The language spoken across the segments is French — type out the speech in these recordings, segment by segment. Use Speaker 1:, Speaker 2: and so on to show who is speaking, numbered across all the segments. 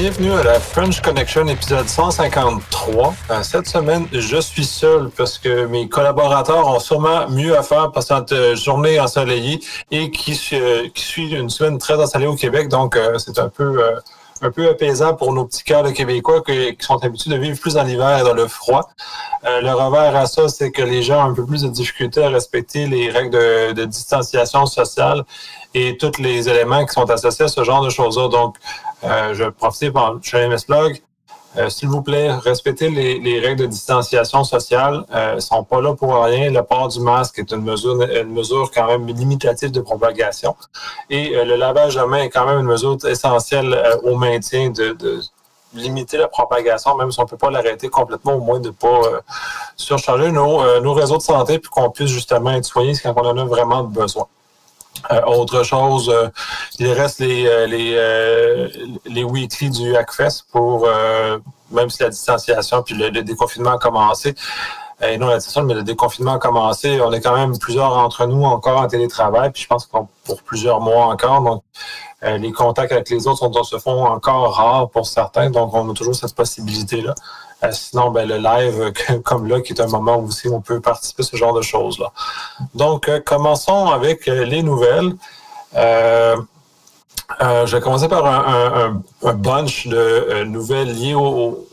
Speaker 1: bienvenue à la French Connection, épisode 153. Cette semaine, je suis seul parce que mes collaborateurs ont sûrement mieux à faire pour cette journée ensoleillée et qui suit une semaine très ensoleillée au Québec. Donc, c'est un peu apaisant pour nos petits cœurs de Québécois qui sont habitués de vivre plus en hiver et dans le froid. Le revers à ça, c'est que les gens ont un peu plus de difficulté à respecter les règles de distanciation sociale et tous les éléments qui sont associés à ce genre de choses-là. Donc, je vais profiter par MS Blog. S'il vous plaît, respectez les règles de distanciation sociale. Elles ne sont pas là pour rien. Le port du masque est une mesure quand même limitative de propagation. Et le lavage de main est quand même une mesure essentielle au maintien de limiter la propagation, même si on ne peut pas l'arrêter complètement, au moins de ne pas surcharger nos réseaux de santé puis qu'on puisse justement être soigné quand on en a vraiment besoin. Autre chose, il reste les weekly du Hackfest pour, même si la distanciation puis le déconfinement a commencé, et non la distanciation, mais le déconfinement a commencé, on est quand même plusieurs entre nous encore en télétravail, puis je pense qu'on pour plusieurs mois encore, donc les contacts avec les autres se font encore rares pour certains, donc on a toujours cette possibilité-là. Sinon, le live, comme là, qui est un moment où aussi on peut participer à ce genre de choses-là. Donc, commençons avec les nouvelles. Je vais commencer par un bunch de nouvelles liées au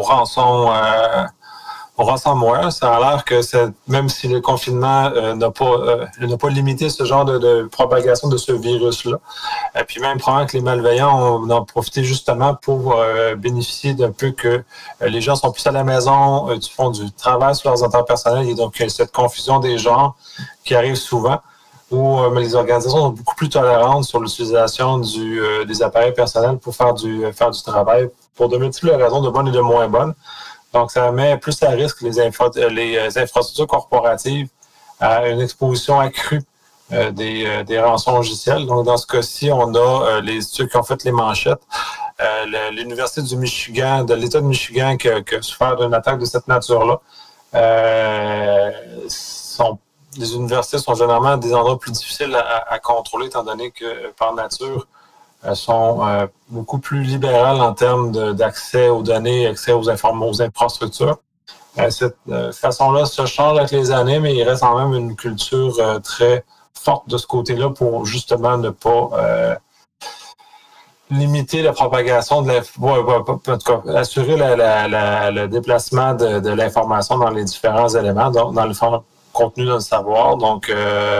Speaker 1: ransomware. Ça a l'air que même si le confinement n'a pas limité ce genre de propagation de ce virus-là, puis même probablement que les malveillants en ont profité justement pour bénéficier d'un peu que les gens sont plus à la maison, font du travail sur leurs affaires personnelles, et donc cette confusion des genres qui arrive souvent, où les organisations sont beaucoup plus tolérantes sur l'utilisation des appareils personnels pour faire du travail, pour de multiples raisons, de bonnes et de moins bonnes. Donc, ça met plus à risque les infrastructures corporatives à une exposition accrue des rançongiciels. Donc, dans ce cas-ci, on a ceux qui ont fait les manchettes. L'Université du Michigan, de l'État de Michigan, qui a souffert d'une attaque de cette nature-là. Les universités sont généralement des endroits plus difficiles à contrôler, étant donné que, par nature, sont beaucoup plus libérales en termes d'accès aux données, accès aux infrastructures. Cette façon-là se change avec les années, mais il reste quand même une culture très forte de ce côté-là pour justement ne pas limiter la propagation en tout cas, assurer le déplacement de l'information dans les différents éléments, dans le contenu dans le savoir. Donc,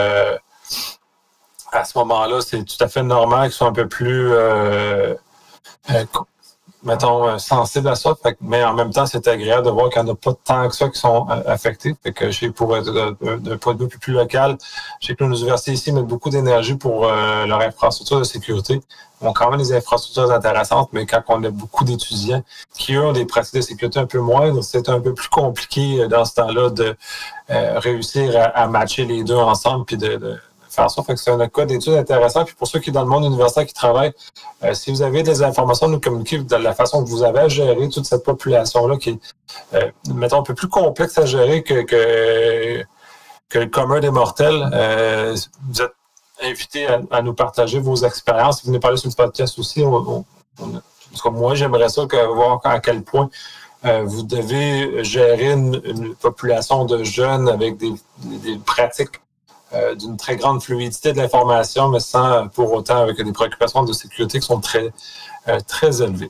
Speaker 1: à ce moment-là, c'est tout à fait normal qu'ils soient un peu plus, sensibles à ça. Mais en même temps, c'est agréable de voir qu'il n'y en a pas tant que ça qui sont affectés. Fait que je sais, pour être d'un point de vue plus local, je sais que nos universités ici mettent beaucoup d'énergie pour leur infrastructure de sécurité. Ils ont quand même des infrastructures intéressantes, mais quand on a beaucoup d'étudiants qui, eux, ont des pratiques de sécurité un peu moindres, c'est un peu plus compliqué dans ce temps-là de réussir à matcher les deux ensemble puis de faire ça. Fait que c'est un cas d'études intéressant. Puis pour ceux qui, dans le monde universitaire, qui travaillent, si vous avez des informations à nous communiquer de la façon que vous avez à gérer toute cette population-là qui est, mettons, un peu plus complexe à gérer que le commun des mortels, vous êtes invités à nous partager vos expériences. Vous venez parler sur le podcast aussi. Parce que moi, j'aimerais ça voir à quel point vous devez gérer une population de jeunes avec des pratiques d'une très grande fluidité de l'information, mais sans pour autant avec des préoccupations de sécurité qui sont très, très élevées.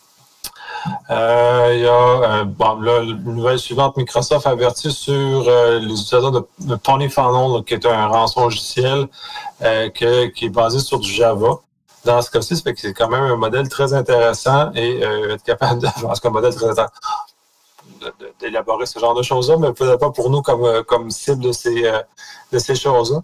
Speaker 1: Il y a la nouvelle suivante, Microsoft avertit sur les utilisateurs de Ponyfunnel, qui est un rançongiciel qui est basé sur du Java. Dans ce cas-ci, c'est quand même un modèle très intéressant et être capable de faire un modèle très intéressant d'élaborer ce genre de choses-là, mais peut-être pas pour nous comme cible de ces choses-là.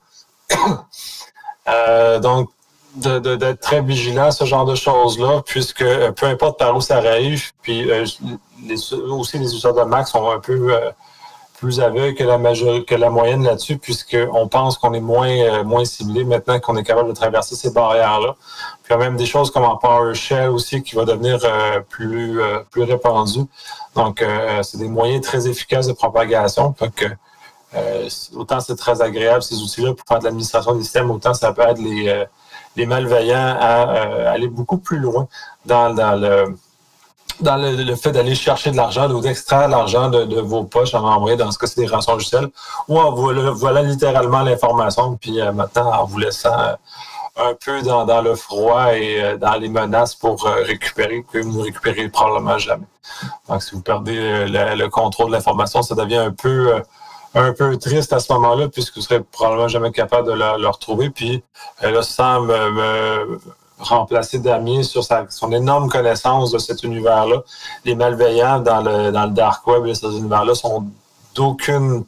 Speaker 1: Donc, d'être très vigilant à ce genre de choses-là, puisque peu importe par où ça arrive, puis aussi les utilisateurs de Mac sont un peu plus aveugles que la moyenne là-dessus, puisqu'on pense qu'on est moins ciblé maintenant qu'on est capable de traverser ces barrières-là. Puis il y a même des choses comme en PowerShell aussi qui va devenir plus répandu. Donc, c'est des moyens très efficaces de propagation. Donc, autant c'est très agréable, ces outils-là, pour faire de l'administration des systèmes, autant ça peut être les malveillants à aller beaucoup plus loin dans le fait d'aller chercher de l'argent ou d'extraire de l'argent de vos poches en envoyant, dans ce cas, c'est des rançons logicielles, ou en voilà littéralement l'information, puis maintenant en vous laissant un peu dans le froid et dans les menaces pour récupérer, que vous ne récupérez probablement jamais. Donc, si vous perdez le contrôle de l'information, ça devient un peu triste à ce moment-là, puisque vous ne serez probablement jamais capable de le retrouver. Puis là, sans me remplacer Damien sur son énorme connaissance de cet univers-là, les malveillants dans le dark web et ces univers-là sont d'aucune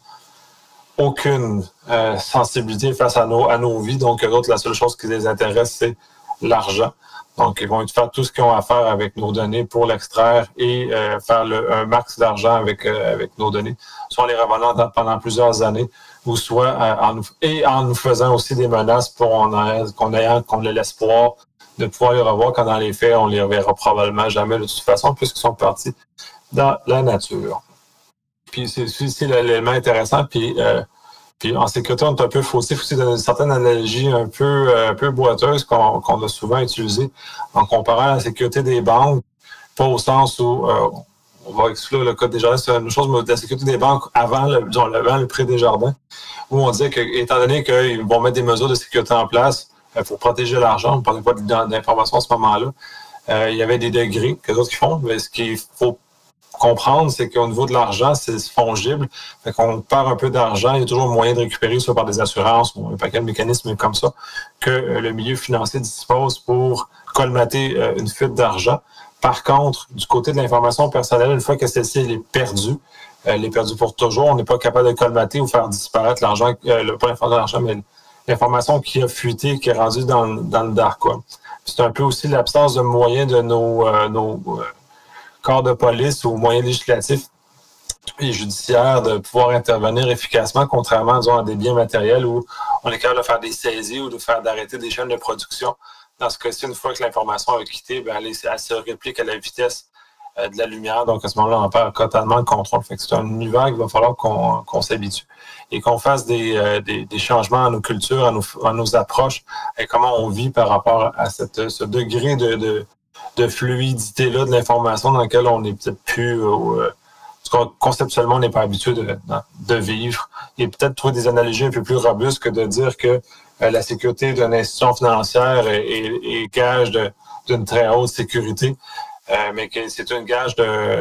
Speaker 1: sensibilité face à nos vies. Donc, eux autres, la seule chose qui les intéresse, c'est l'argent. Donc, ils vont faire tout ce qu'ils ont à faire avec nos données pour l'extraire et faire un max d'argent avec nos données, soit en les revendant pendant plusieurs années, ou soit en nous faisant aussi des menaces pour qu'on ait l'espoir de pouvoir les revoir, quand dans les faits, on les reverra probablement jamais de toute façon, puisqu'ils sont partis dans la nature. Puis c'est l'élément intéressant. Puis en sécurité, on est un peu faussé aussi dans une certaine analogie un peu boiteuse qu'on a souvent utilisée en comparant la sécurité des banques, pas au sens où on va exclure le code des jardins, c'est une chose, mais la sécurité des banques avant le prêt des jardins, où on disait que, étant donné qu'ils vont mettre des mesures de sécurité en place pour protéger l'argent, on ne parlait pas d'informations à ce moment-là, il y avait des degrés que d'autres qui font, mais ce qu'il faut comprendre, c'est qu'au niveau de l'argent, c'est fongible. Fait qu'on perd un peu d'argent, il y a toujours moyen de récupérer, soit par des assurances ou un paquet de mécanismes comme ça, que le milieu financier dispose pour colmater une fuite d'argent. Par contre, du côté de l'information personnelle, une fois que celle-ci est perdue pour toujours, on n'est pas capable de colmater ou faire disparaître l'argent, pas l'information de l'argent, mais l'information qui a fuité, qui est rendue dans le dark web. C'est un peu aussi l'absence de moyens de nos corps de police ou moyens législatifs et judiciaires de pouvoir intervenir efficacement, contrairement, disons, à des biens matériels où on est capable de faire des saisies ou d'arrêter des chaînes de production. Dans ce cas-ci, une fois que l'information a quitté, elle se réplique à la vitesse de la lumière. Donc, à ce moment-là, on perd totalement le contrôle. Fait que c'est un univers qu'il va falloir qu'on s'habitue et qu'on fasse des changements à nos cultures, à nos approches et comment on vit par rapport à ce degré de fluidité-là de l'information dans laquelle on n'est peut-être plus... conceptuellement, on n'est pas habitué de vivre. Et peut-être trouver des analogies un peu plus robustes que de dire que la sécurité d'une institution financière est gage d'une très haute sécurité, mais que c'est un gage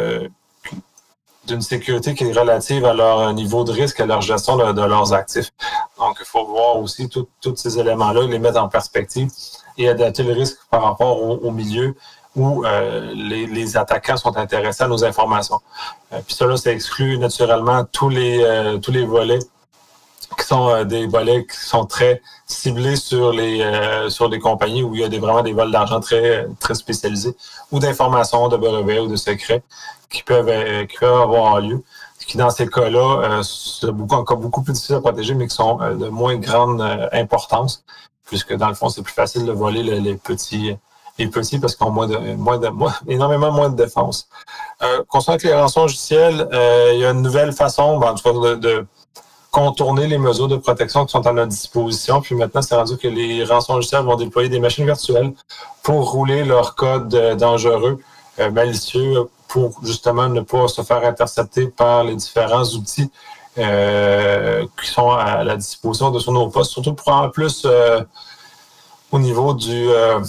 Speaker 1: d'une sécurité qui est relative à leur niveau de risque, à leur gestion de leurs actifs. Donc, il faut voir aussi tous ces éléments-là, les mettre en perspective et adapter le risque par rapport au milieu où les attaquants sont intéressés à nos informations. Puis ça, ça exclut naturellement tous les volets qui sont des volets qui sont très ciblés sur des compagnies où il y a vraiment des vols d'argent très, très spécialisés ou d'informations, de brevets ou de secrets qui peuvent avoir lieu. Qui, dans ces cas-là, c'est encore beaucoup plus difficile à protéger, mais qui sont de moins grande importance, puisque dans le fond, c'est plus facile de voler les petits parce qu'ils ont énormément moins de défense. Concernant les rançons logicielles, il y a une nouvelle façon, en tout cas, de contourner les mesures de protection qui sont à notre disposition. Puis maintenant, c'est rendu que les rançons logicielles vont déployer des machines virtuelles pour rouler leur code dangereux, malicieux, pour justement ne pas se faire intercepter par les différents outils qui sont à la disposition de sur nos postes, surtout pour en plus au niveau du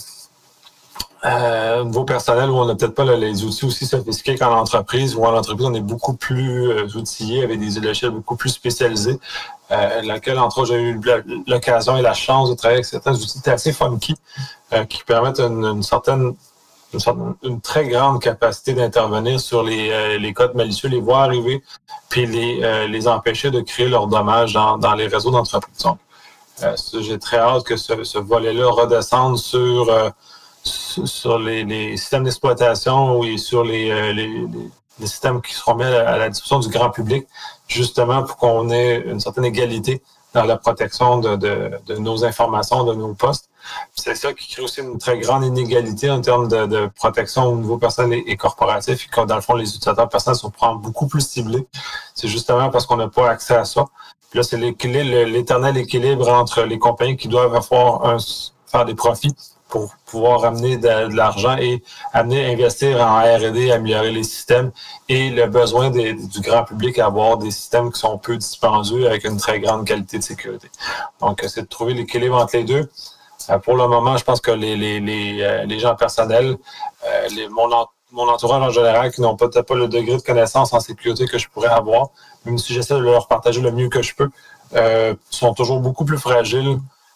Speaker 1: niveau personnel où on n'a peut-être pas les outils aussi sophistiqués qu'en entreprise, où en entreprise on est beaucoup plus outillé avec des logiciels beaucoup plus spécialisés, laquelle entre autres j'ai eu l'occasion et la chance de travailler avec certains outils assez funky qui permettent une très grande capacité d'intervenir sur les codes malicieux, les voir arriver, puis les empêcher de créer leurs dommages dans les réseaux d'entreprise. Donc, j'ai très hâte que ce volet-là redescende sur les systèmes d'exploitation et sur les systèmes qui seront mis à la disposition du grand public, justement pour qu'on ait une certaine égalité dans la protection de nos informations, de nos postes. C'est ça qui crée aussi une très grande inégalité en termes de protection au niveau personnel et corporatif, et que dans le fond, les utilisateurs personnels sont beaucoup plus ciblés. C'est justement parce qu'on n'a pas accès à ça. Puis là, c'est l'éternel équilibre entre les compagnies qui doivent avoir faire des profits pour pouvoir amener de l'argent et investir en R&D, améliorer les systèmes et le besoin du grand public à avoir des systèmes qui sont peu dispendieux avec une très grande qualité de sécurité. Donc, c'est de trouver l'équilibre entre les deux. Pour le moment, je pense que les gens personnels, mon entourage en général, qui n'ont peut-être pas le degré de connaissance en sécurité que je pourrais avoir, même si j'essaie de leur partager le mieux que je peux, sont toujours beaucoup plus fragiles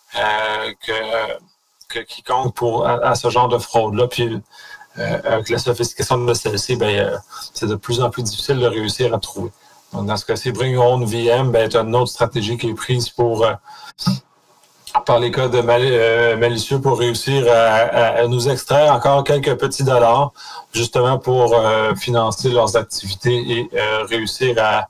Speaker 1: que quiconque à ce genre de fraude-là. Puis, avec la sophistication de celle-ci, c'est de plus en plus difficile de réussir à trouver. Donc, dans ce cas-ci, Bring Your Own VM, c'est une autre stratégie qui est prise par les cas de malicieux pour réussir à nous extraire encore quelques petits dollars, justement pour financer leurs activités et réussir à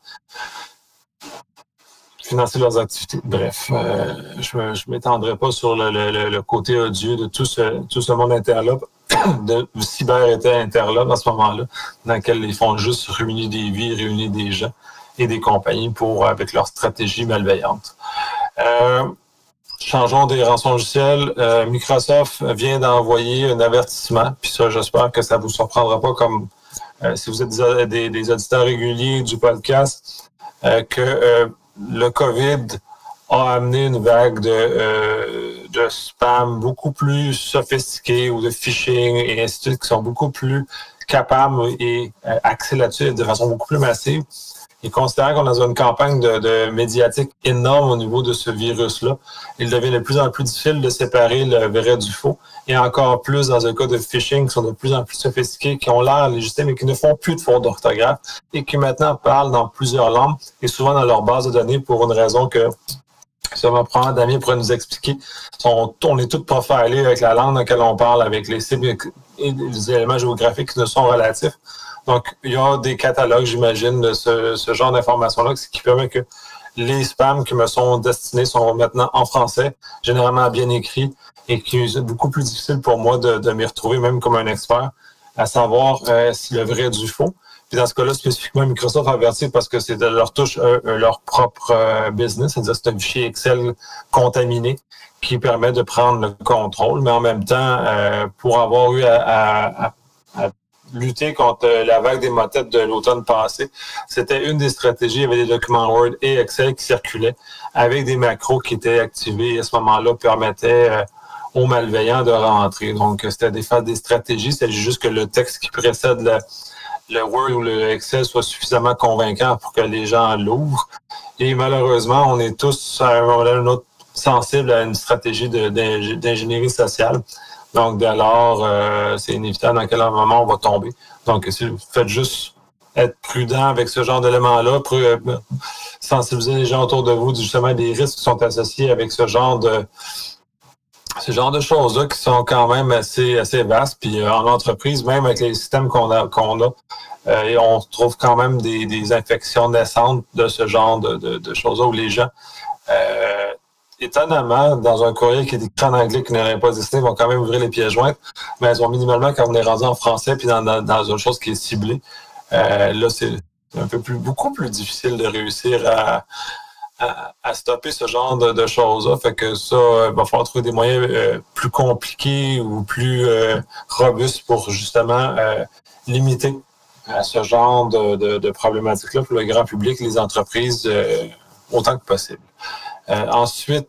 Speaker 1: financer leurs activités. Bref, je ne m'étendrai pas sur le côté odieux de tout ce monde interlope, de cyber-interlope à ce moment-là, dans lequel ils font juste réunir des vies, réunir des gens et des compagnies avec leur stratégie malveillante. Changeons des rançongiciels. Microsoft vient d'envoyer un avertissement, puis ça, j'espère que ça ne vous surprendra pas comme si vous êtes des auditeurs réguliers du podcast, que le COVID a amené une vague de spam beaucoup plus sophistiqué ou de phishing et ainsi de suite, qui sont beaucoup plus capables et axés là-dessus de façon beaucoup plus massive. Et considérant qu'on est dans une campagne de médiatique énorme au niveau de ce virus-là, il devient de plus en plus difficile de séparer le vrai du faux. Et encore plus dans un cas de phishing qui sont de plus en plus sophistiqués, qui ont l'air légitimes et qui ne font plus de fautes d'orthographe et qui maintenant parlent dans plusieurs langues et souvent dans leur base de données pour une raison que ça va prendre Damien pourrait nous expliquer. On est tous profilés avec la langue dans laquelle on parle, avec les cibles et les éléments géographiques qui ne sont relatifs. Donc, il y a des catalogues, j'imagine, de ce genre d'informations-là, ce qui permet que les spams qui me sont destinés sont maintenant en français, généralement bien écrits, et qui est beaucoup plus difficile pour moi de m'y retrouver, même comme un expert, à savoir si le vrai du faux. Puis dans ce cas-là, spécifiquement, Microsoft a averti parce que c'est de leur touche leur propre business, c'est-à-dire c'est un fichier Excel contaminé qui permet de prendre le contrôle, mais en même temps, pour avoir eu à lutter contre la vague des motettes de l'automne passé, c'était une des stratégies. Il y avait des documents Word et Excel qui circulaient avec des macros qui étaient activés et à ce moment-là permettaient aux malveillants de rentrer. Donc, c'était des stratégies. C'est juste que le texte qui précède le Word ou le Excel soit suffisamment convaincant pour que les gens l'ouvrent. Et malheureusement, on est tous à un moment ou un autre sensibles à une stratégie d'ingénierie sociale. Donc, dès lors, c'est inévitable dans quel moment on va tomber. Donc, si vous faites juste être prudent avec ce genre d'éléments-là, pour sensibiliser les gens autour de vous justement des risques qui sont associés avec ce genre de choses-là qui sont quand même assez vastes. Puis en entreprise, même avec les systèmes qu'on a, et on trouve quand même des infections naissantes de ce genre de choses-là où les gens étonnamment, dans un courriel qui est écrit en anglais qui n'aurait pas existé, ils vont quand même ouvrir les pièces jointes, mais elles ont minimalement, quand on est rendu en français puis dans une chose qui est ciblée, là, c'est beaucoup plus difficile de réussir à stopper ce genre de choses-là. Fait que ça, il va falloir trouver des moyens plus compliqués ou plus robustes pour justement limiter ce genre de problématiques-là pour le grand public, les entreprises, autant que possible. Ensuite,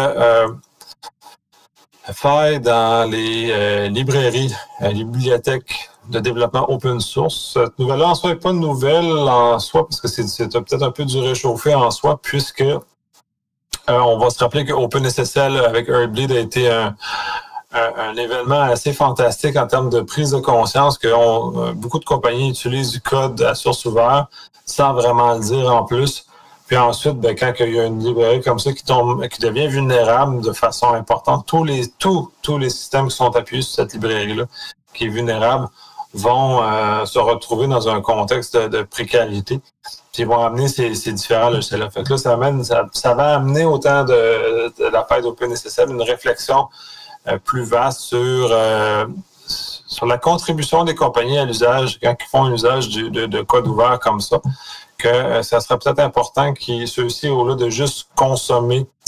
Speaker 1: faille dans les librairies, les bibliothèques de développement open source. Cette nouvelle-là, en soi, n'est pas une nouvelle en soi, parce que c'est peut-être un peu du réchauffé en soi, puisque on va se rappeler que OpenSSL avec Heartbleed a été un événement assez fantastique en termes de prise de conscience que beaucoup de compagnies utilisent du code à source ouverte sans vraiment le dire en plus. Puis ensuite, quand il y a une librairie comme ça qui devient vulnérable de façon importante, tous les systèmes qui sont appuyés sur cette librairie-là, qui est vulnérable, vont se retrouver dans un contexte de précarité. Puis ils vont amener ces différents logiciels-là. Fait que là, ça va amener autant de la faille d'OpenSSL une réflexion plus vaste sur la contribution des compagnies à l'usage, quand ils font un usage de code ouvert comme ça, que ça serait peut-être important que ceux-ci, au lieu de juste consommer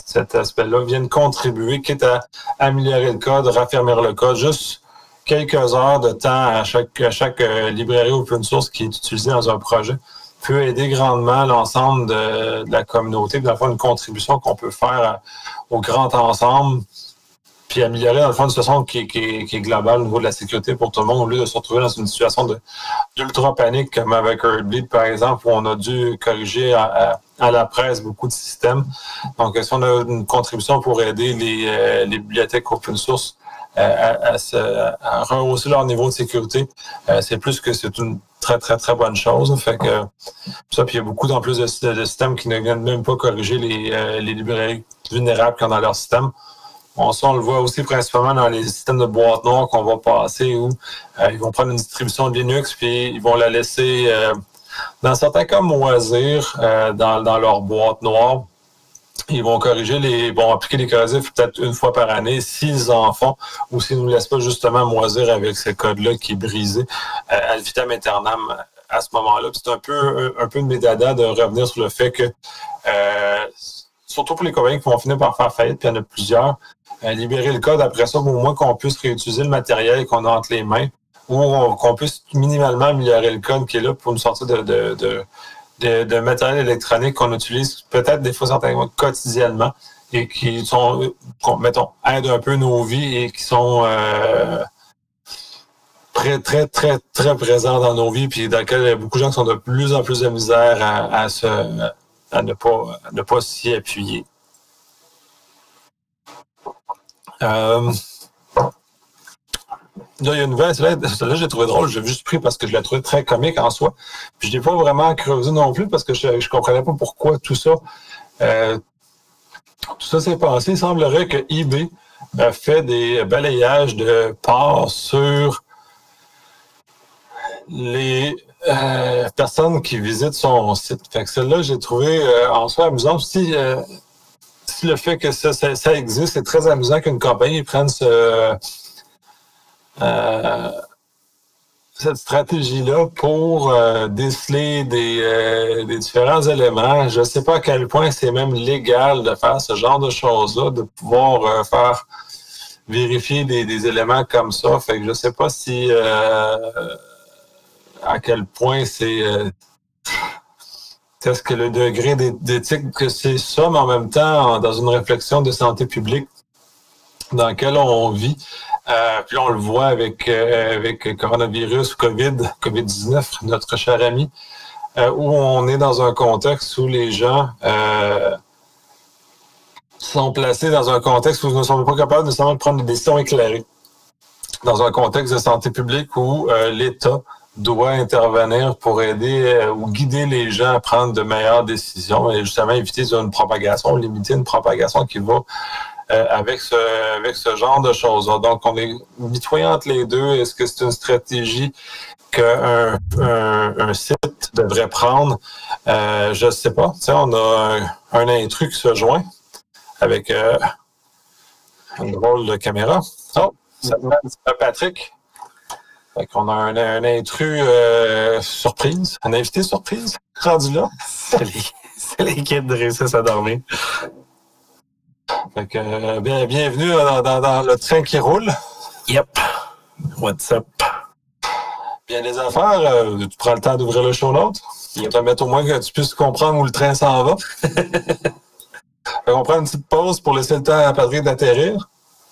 Speaker 1: cet aspect-là, viennent contribuer, quitte à améliorer le code, raffermir le code, juste quelques heures de temps à chaque librairie open source qui est utilisée dans un projet peut aider grandement l'ensemble de la communauté, dans le fond, une contribution qu'on peut faire au grand ensemble, puis améliorer, dans le fond, une situation qui est globale au niveau de la sécurité pour tout le monde, au lieu de se retrouver dans une situation d'ultra panique, comme avec Heartbleed, par exemple, où on a dû corriger à la presse beaucoup de systèmes. Donc, si on a une contribution pour aider les bibliothèques open source à rehausser leur niveau de sécurité, c'est plus que c'est une très, très, très bonne chose. Fait que ça, puis il y a beaucoup en plus de systèmes qui ne viennent même pas corriger les librairies vulnérables qu'il y a dans leur système. On le voit aussi principalement dans les systèmes de boîte noire qu'on va passer où ils vont prendre une distribution de Linux puis ils vont la laisser, dans certains cas, moisir dans leur boîte noire. Ils vont vont appliquer les correctifs peut-être une fois par année s'ils en font ou s'ils ne nous laissent pas justement moisir avec ce code-là qui est brisé ad vitam aeternam à ce moment-là. Puis c'est un peu de mes dada de revenir sur le fait que surtout pour les compagnies qui vont finir par faire faillite, puis il y en a plusieurs, libérer le code après ça, au moins qu'on puisse réutiliser le matériel qu'on a entre les mains ou qu'on puisse minimalement améliorer le code qui est là pour nous sortir de matériel électronique qu'on utilise peut-être des fois certainement quotidiennement et qui sont, mettons, aident un peu nos vies et qui sont très, très, très, très présents dans nos vies puis dans lesquels il y a beaucoup de gens qui sont de plus en plus de misère à ne pas s'y appuyer. Là, il y a une nouvelle, celle-là, j'ai trouvé drôle, j'ai juste pris parce que je l'ai trouvé très comique en soi. Puis je l'ai pas vraiment creusé non plus parce que je comprenais pas pourquoi tout ça s'est passé. Il semblerait que eBay fait des balayages de parts sur les personnes qui visitent son site. Fait que celle-là, j'ai trouvé en soi amusant. Si le fait que ça existe, c'est très amusant qu'une compagnie prenne cette stratégie-là pour déceler des différents éléments. Je ne sais pas à quel point c'est même légal de faire ce genre de choses-là, de pouvoir faire vérifier des éléments comme ça. Fait que je ne sais pas si à quel point est-ce que le degré d'éthique que c'est ça, mais en même temps, dans une réflexion de santé publique dans laquelle on vit, puis on le voit avec coronavirus, COVID-19, notre cher ami, où on est dans un contexte où les gens sont placés dans un contexte où ils ne sont pas capables nécessairement de prendre des décisions éclairées. Dans un contexte de santé publique où l'État doit intervenir pour aider ou guider les gens à prendre de meilleures décisions et justement éviter une propagation, limiter une propagation qui va avec ce genre de choses. Donc, on est mitoyen entre les deux. Est-ce que c'est une stratégie qu'un site devrait prendre? Je ne sais pas. Tu sais, on a un intrus qui se joint avec une drôle de caméra. Oh, ça s'appelle Patrick. Fait qu'on a un intrus surprise, un invité surprise rendu là.
Speaker 2: C'est l'équipe de réussir à dormir.
Speaker 1: Fait que, bienvenue dans le train qui roule.
Speaker 2: Yep. What's up?
Speaker 1: Bien les affaires, tu prends le temps d'ouvrir le show notes. Yep. Te mettre au moins que tu puisses comprendre où le train s'en va. Fait qu'on prend une petite pause pour laisser le temps à Patrick d'atterrir.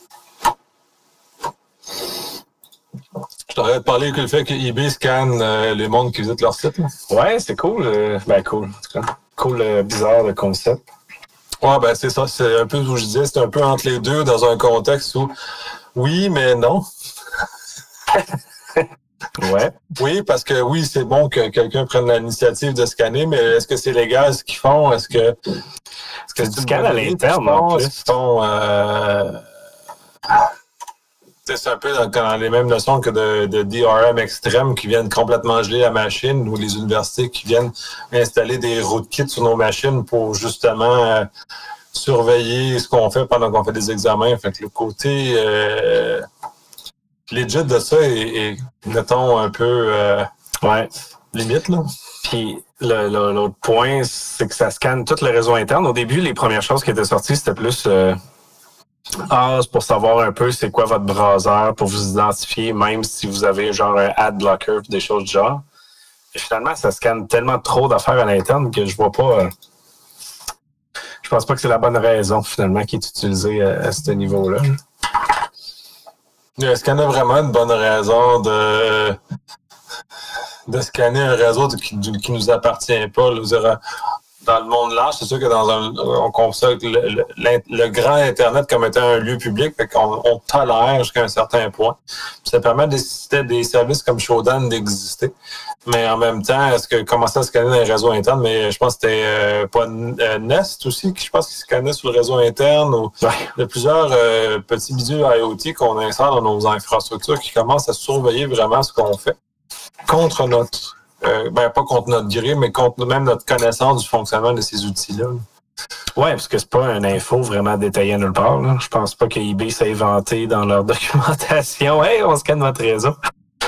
Speaker 1: Je t'aurais parlé que le fait que eBay scanne les mondes qui visitent leur site. Là.
Speaker 2: Ouais, c'est cool. Cool. En tout cas. Cool, bizarre le concept.
Speaker 1: Ouais, ben c'est ça. C'est un peu où je disais, c'est un peu entre les deux dans un contexte où oui, mais non.
Speaker 2: Ouais.
Speaker 1: Oui, parce que oui, c'est bon que quelqu'un prenne l'initiative de scanner, mais est-ce que c'est légal ce qu'ils font? Est-ce que
Speaker 2: c'est du scan à l'interne en plus?
Speaker 1: C'est un peu dans les mêmes leçons que de DRM extrême qui viennent complètement geler la machine ou les universités qui viennent installer des rootkits sur nos machines pour justement surveiller ce qu'on fait pendant qu'on fait des examens. Fait que le côté legit de ça est mettons, un peu...
Speaker 2: ouais.
Speaker 1: limite, là.
Speaker 2: Puis l'autre point, c'est que ça scanne tout le réseau interne. Au début, les premières choses qui étaient sorties, c'était plus c'est pour savoir un peu c'est quoi votre browser, pour vous identifier, même si vous avez genre un ad blocker des choses du genre. Et finalement, ça scanne tellement trop d'affaires à l'interne que je vois pas. Je pense pas que c'est la bonne raison, finalement, qui est utilisée à ce niveau-là.
Speaker 1: Est-ce qu'il y en a vraiment une bonne raison de scanner un réseau qui nous appartient pas? Là, dans le monde large, c'est sûr que on considère le grand Internet comme étant un lieu public, fait qu'on tolère jusqu'à un certain point. Puis ça permet des services comme Shodan d'exister. Mais en même temps, est-ce que commencer à scanner dans les réseaux internes, mais je pense que c'était pas Nest aussi, je pense qu'il scannait sur le réseau interne, ou de plusieurs petits bidules IoT qu'on insère dans nos infrastructures qui commencent à surveiller vraiment ce qu'on fait contre notre pas contre notre gré, mais contre même notre connaissance du fonctionnement de ces outils-là.
Speaker 2: Oui, parce que c'est pas une info vraiment détaillée nulle part. Là. Je pense pas que eBay s'est inventé dans leur documentation. Hey, on scanne votre réseau.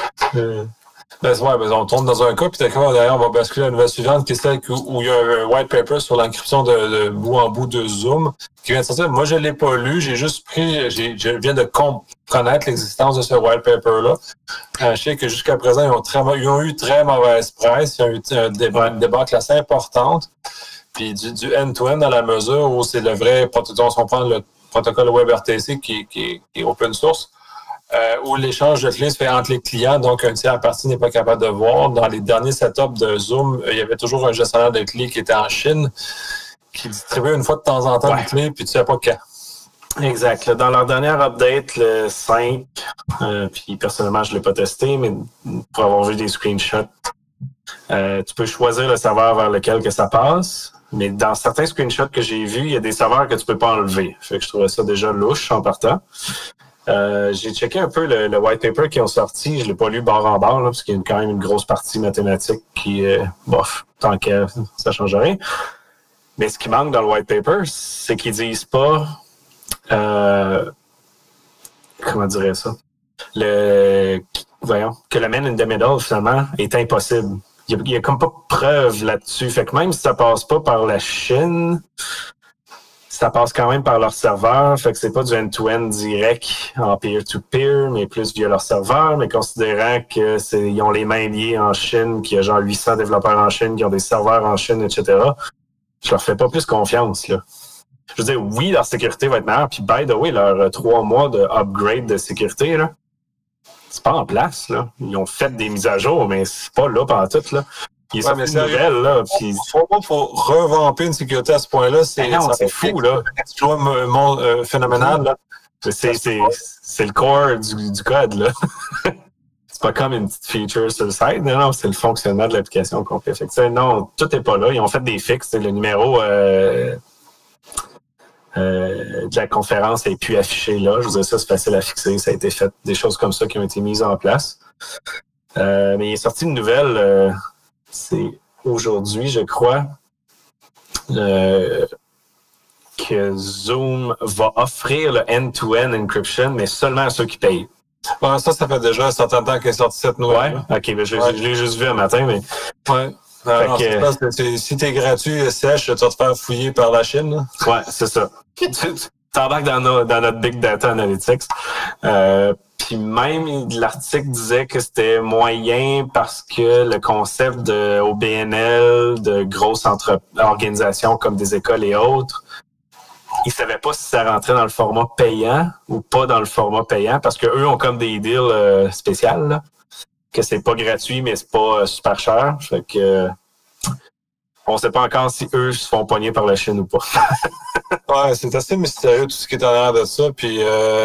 Speaker 1: On tourne dans un cas, puis d'accord, d'ailleurs, on va basculer à la nouvelle suivante, qui est celle où il y a un white paper sur l'encryption de bout en bout de Zoom, qui vient de sortir. Moi, je l'ai pas lu, j'ai juste je viens de connaître l'existence de ce white paper-là. Je sais que jusqu'à présent, ils ont eu très mauvaise presse, ils ont eu une débâcle assez importante, puis du end-to-end à la mesure où c'est le vrai protocole, on prend le protocole WebRTC qui est open source, où l'échange de clés se fait entre les clients, donc un tiers partie n'est pas capable de voir. Dans les derniers setups de Zoom, il y avait toujours un gestionnaire de clés qui était en Chine, qui distribuait une fois de temps en temps des clés, puis tu sais pas quand.
Speaker 2: Exact. Là, dans leur dernière update, le 5, puis personnellement, je ne l'ai pas testé, mais pour avoir vu des screenshots, tu peux choisir le serveur vers lequel que ça passe, mais dans certains screenshots que j'ai vus, il y a des serveurs que tu peux pas enlever. Fait que je trouvais ça déjà louche en partant. J'ai checké un peu le white paper qui ont sorti. Je l'ai pas lu barre en barre, là, parce qu'il y a quand même une grosse partie mathématique qui, tant que ça change rien. Mais ce qui manque dans le white paper, c'est qu'ils disent pas, comment dirais ça, que le man in the middle, finalement, est impossible. Il y a comme pas preuve là-dessus. Fait que même si ça passe pas par la Chine, ça passe quand même par leur serveur, fait que c'est pas du end-to-end direct en peer-to-peer, mais plus via leur serveur, mais considérant qu'ils ont les mains liées en Chine, qu'il y a genre 800 développeurs en Chine, qui ont des serveurs en Chine, etc., je leur fais pas plus confiance, là. Je veux dire, oui, leur sécurité va être meilleure, puis by the way, leur 3 mois de upgrade de sécurité, là, c'est pas en place, là. Ils ont fait des mises à jour, mais c'est pas là pantoute, là. Il est une nouvelle, là. Puis...
Speaker 1: Faut revamper une sécurité à ce point-là. C'est
Speaker 2: fou, là.
Speaker 1: C'est phénoménal, là.
Speaker 2: C'est le core du code, là. C'est pas comme une petite feature sur le site. Non, c'est le fonctionnement de l'application complet. Fait que, non, tout est pas là. Ils ont fait des fixes. Le numéro de la conférence n'est plus affiché là. Je vous dis ça, c'est facile à fixer. Ça a été fait. Des choses comme ça qui ont été mises en place. Mais il est sorti une nouvelle... c'est aujourd'hui, je crois, que Zoom va offrir le end-to-end encryption, mais seulement à ceux qui payent.
Speaker 1: Bon, ça fait déjà un certain temps qu'est sorti cette nouvelle.
Speaker 2: Ouais, ok, ben je l'ai juste vu un matin, mais.
Speaker 1: Ouais. Si t'es gratuit, sèche, tu vas te faire fouiller par la Chine. Là.
Speaker 2: Ouais, c'est ça. Tu t'embarques dans notre Big Data Analytics. Puis même, l'article disait que c'était moyen parce que le concept de OBNL, de grosses organisations comme des écoles et autres, ils savaient pas si ça rentrait dans le format payant ou pas dans le format payant parce que eux ont comme des deals spéciaux, là, que c'est pas gratuit, mais c'est pas super cher. Fait que on sait pas encore si eux se font pogner par la Chine ou pas.
Speaker 1: Ouais, c'est assez mystérieux tout ce qui est en l'air de ça. Puis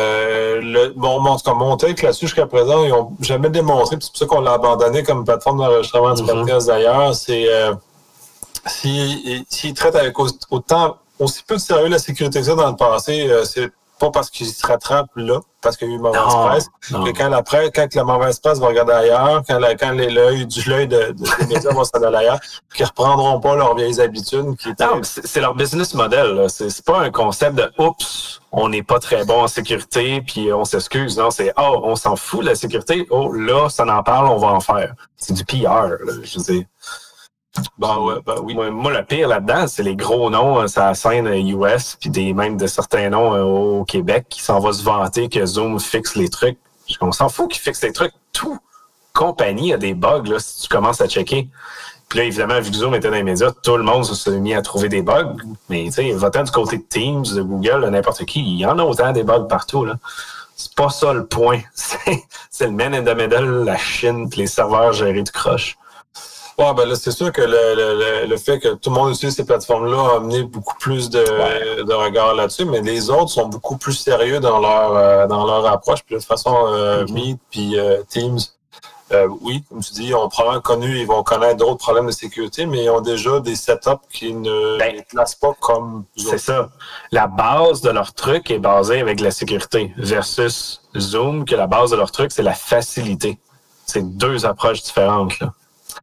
Speaker 1: mon take là-dessus jusqu'à présent, ils n'ont jamais démontré, puis c'est pour ça qu'on l'a abandonné comme plateforme d'enregistrement du podcast d'ailleurs, c'est s'ils traitent avec aussi peu de sérieux la sécurité que ça dans le passé, c'est pas parce qu'ils se rattrapent là, parce qu'il y a eu une mauvaise presse,
Speaker 2: non.
Speaker 1: que quand la mauvaise presse va regarder ailleurs, quand l'œil des médias va s'en aller ailleurs, qu'ils reprendront pas leurs vieilles habitudes.
Speaker 2: Non, c'est leur business model. Là. C'est pas un concept de « oups, on n'est pas très bon en sécurité, puis on s'excuse ». Non, c'est « oh, on s'en fout de la sécurité, oh, là, ça en parle, on va en faire ». C'est du PR, là, je veux dire. Oui. Moi, le pire là-dedans, c'est les gros noms sur la scène US, puis même de certains noms au Québec qui s'en va se vanter que Zoom fixe les trucs. On s'en fout qu'ils fixent les trucs. Toute compagnie a des bugs là, si tu commences à checker. Puis là, évidemment, vu que Zoom était dans les médias, tout le monde s'est mis à trouver des bugs. Mais tu sais, votant du côté de Teams, de Google, de n'importe qui, il y en a autant des bugs partout. Là. C'est pas ça le point. C'est le man in the middle, la Chine, puis les serveurs gérés du croche.
Speaker 1: Ouais, ben là, c'est sûr que le fait que tout le monde utilise ces plateformes-là a amené beaucoup plus de regard là-dessus, mais les autres sont beaucoup plus sérieux dans leur approche. Puis de toute façon, Meet puis Teams, oui, comme tu dis, ils ont probablement connu, ils vont connaître d'autres problèmes de sécurité, mais ils ont déjà des setups qui ne les placent pas comme Zoom.
Speaker 2: C'est ça. La base de leur truc est basée avec la sécurité versus Zoom, que la base de leur truc, c'est la facilité. C'est deux approches différentes, là.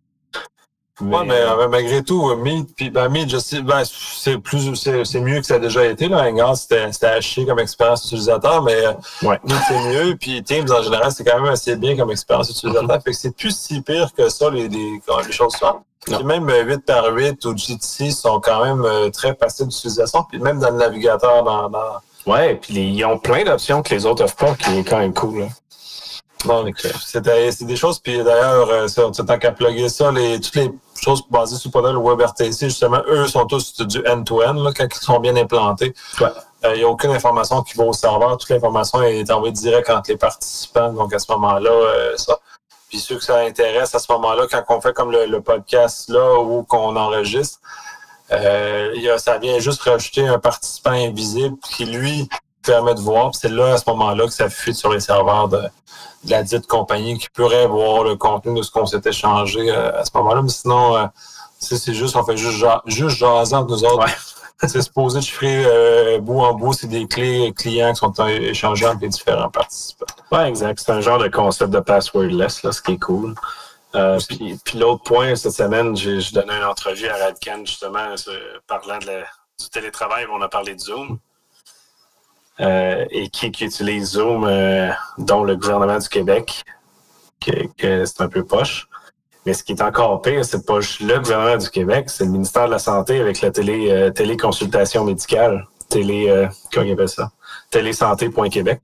Speaker 1: Mais malgré tout, Meet, je sais, c'est mieux que ça a déjà été, là. Hangout, c'était à chier comme expérience utilisateur, mais Meet, c'est mieux. Puis Teams, en général, c'est quand même assez bien comme expérience utilisateur. Fait que c'est plus si pire que ça, les choses sont. Puis même 8x8 ou GTC sont quand même très faciles d'utilisation. Puis même dans le navigateur,
Speaker 2: Ouais, puis ils ont plein d'options que les autres offrent pas, qui est quand même cool, là.
Speaker 1: Donc, c'est des choses, puis d'ailleurs, tant qu'à plugger ça, toutes les choses basées sur le modèle WebRTC, justement, eux sont tous du end-to-end, là, quand ils sont bien implantés. Il n'y a aucune information qui va au serveur, toute l'information est envoyée direct entre les participants, donc à ce moment-là, ça. Puis ceux que ça intéresse à ce moment-là, quand on fait comme le podcast là, ou qu'on enregistre, ça vient juste rajouter un participant invisible qui, lui, permet de voir, puis c'est là, à ce moment-là, que ça fuite sur les serveurs de la dite compagnie qui pourrait voir le contenu de ce qu'on s'est échangé à ce moment-là. Mais sinon, c'est juste, on fait juste jaser entre nous autres. Ouais. C'est supposé chiffrer bout en bout, c'est des clés clients qui sont échangées entre les différents participants.
Speaker 2: Oui, exact. C'est un genre de concept de passwordless, là, ce qui est cool. Puis l'autre point, cette semaine, je donnais une entrevue à Radcan, justement, parlant du télétravail, on a parlé de Zoom. Et qui utilise Zoom, dont le gouvernement du Québec, que c'est un peu poche. Mais ce qui est encore pire, c'est pas juste le gouvernement du Québec, c'est le ministère de la Santé avec la téléconsultation médicale. Comment il appelle ça? Télésanté.québec.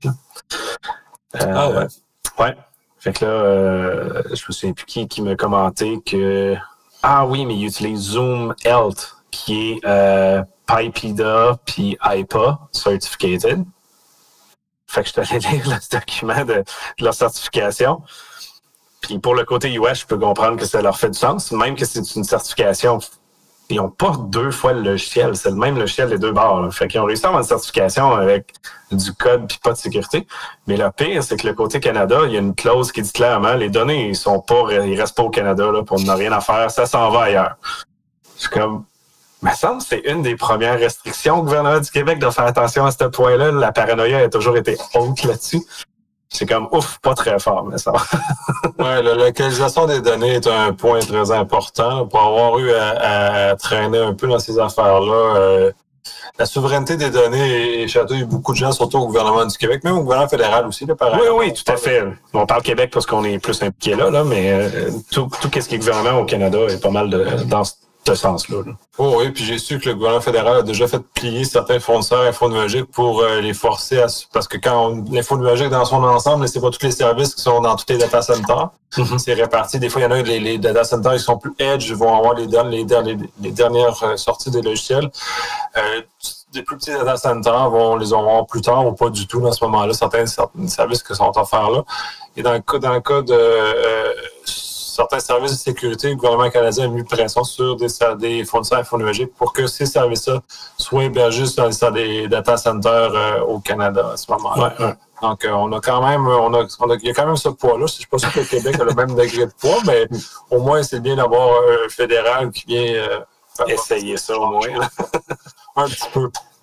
Speaker 2: Ouais. Fait que là, je me souviens plus qui m'a commenté que... Ah oui, mais il utilise Zoom Health, qui est... PIPEDA puis IPA certificated. Fait que je suis allé lire le document de leur certification. Puis pour le côté US, je peux comprendre que ça leur fait du sens. Même que c'est une certification, ils n'ont pas deux fois le logiciel. C'est le même logiciel des deux bords. Là. Fait qu'ils ont réussi à avoir une certification avec du code puis pas de sécurité. Mais le pire, c'est que le côté Canada, il y a une clause qui dit clairement les données, ils restent pas au Canada là, pour ne rien à faire. Ça s'en va ailleurs. Je suis comme... Il me semble que c'est une des premières restrictions au gouvernement du Québec de faire attention à ce point-là. La paranoïa a toujours été haute là-dessus. C'est comme, pas très fort, mais ça.
Speaker 1: Ouais, la localisation des données est un point très important. Pour avoir eu à traîner un peu dans ces affaires-là, la souveraineté des données chatouille beaucoup de gens, surtout au gouvernement du Québec, même au gouvernement fédéral aussi. Là,
Speaker 2: oui, tout à fait. On parle Québec parce qu'on est plus impliqué là, mais tout ce qui est gouvernement au Canada est pas mal dans ce sens-là. Là.
Speaker 1: Oh oui, puis j'ai su que le gouvernement fédéral a déjà fait plier certains fournisseurs infonuagiques pour les forcer à... Parce que quand l'info nuagique dans son ensemble, c'est pas tous les services qui sont dans tous les data centers. C'est réparti. Des fois, il y en a les data centers qui sont plus edge, vont avoir les dernières sorties des logiciels. Des plus petits data centers les auront plus tard ou pas du tout dans ce moment-là, certains services qui sont offerts là. Et dans le cas de... certains services de sécurité, le gouvernement canadien a mis pression sur des fournisseurs infonuagiques pour que ces services-là soient hébergés dans des data centers au Canada à ce moment-là.
Speaker 2: Ouais.
Speaker 1: Donc, on a quand même, il y a quand même ce poids-là. Je ne suis pas sûr que le Québec a le même degré de poids, mais au moins, c'est bien d'avoir un fédéral qui vient
Speaker 2: essayer ça au moins.
Speaker 1: Un petit peu.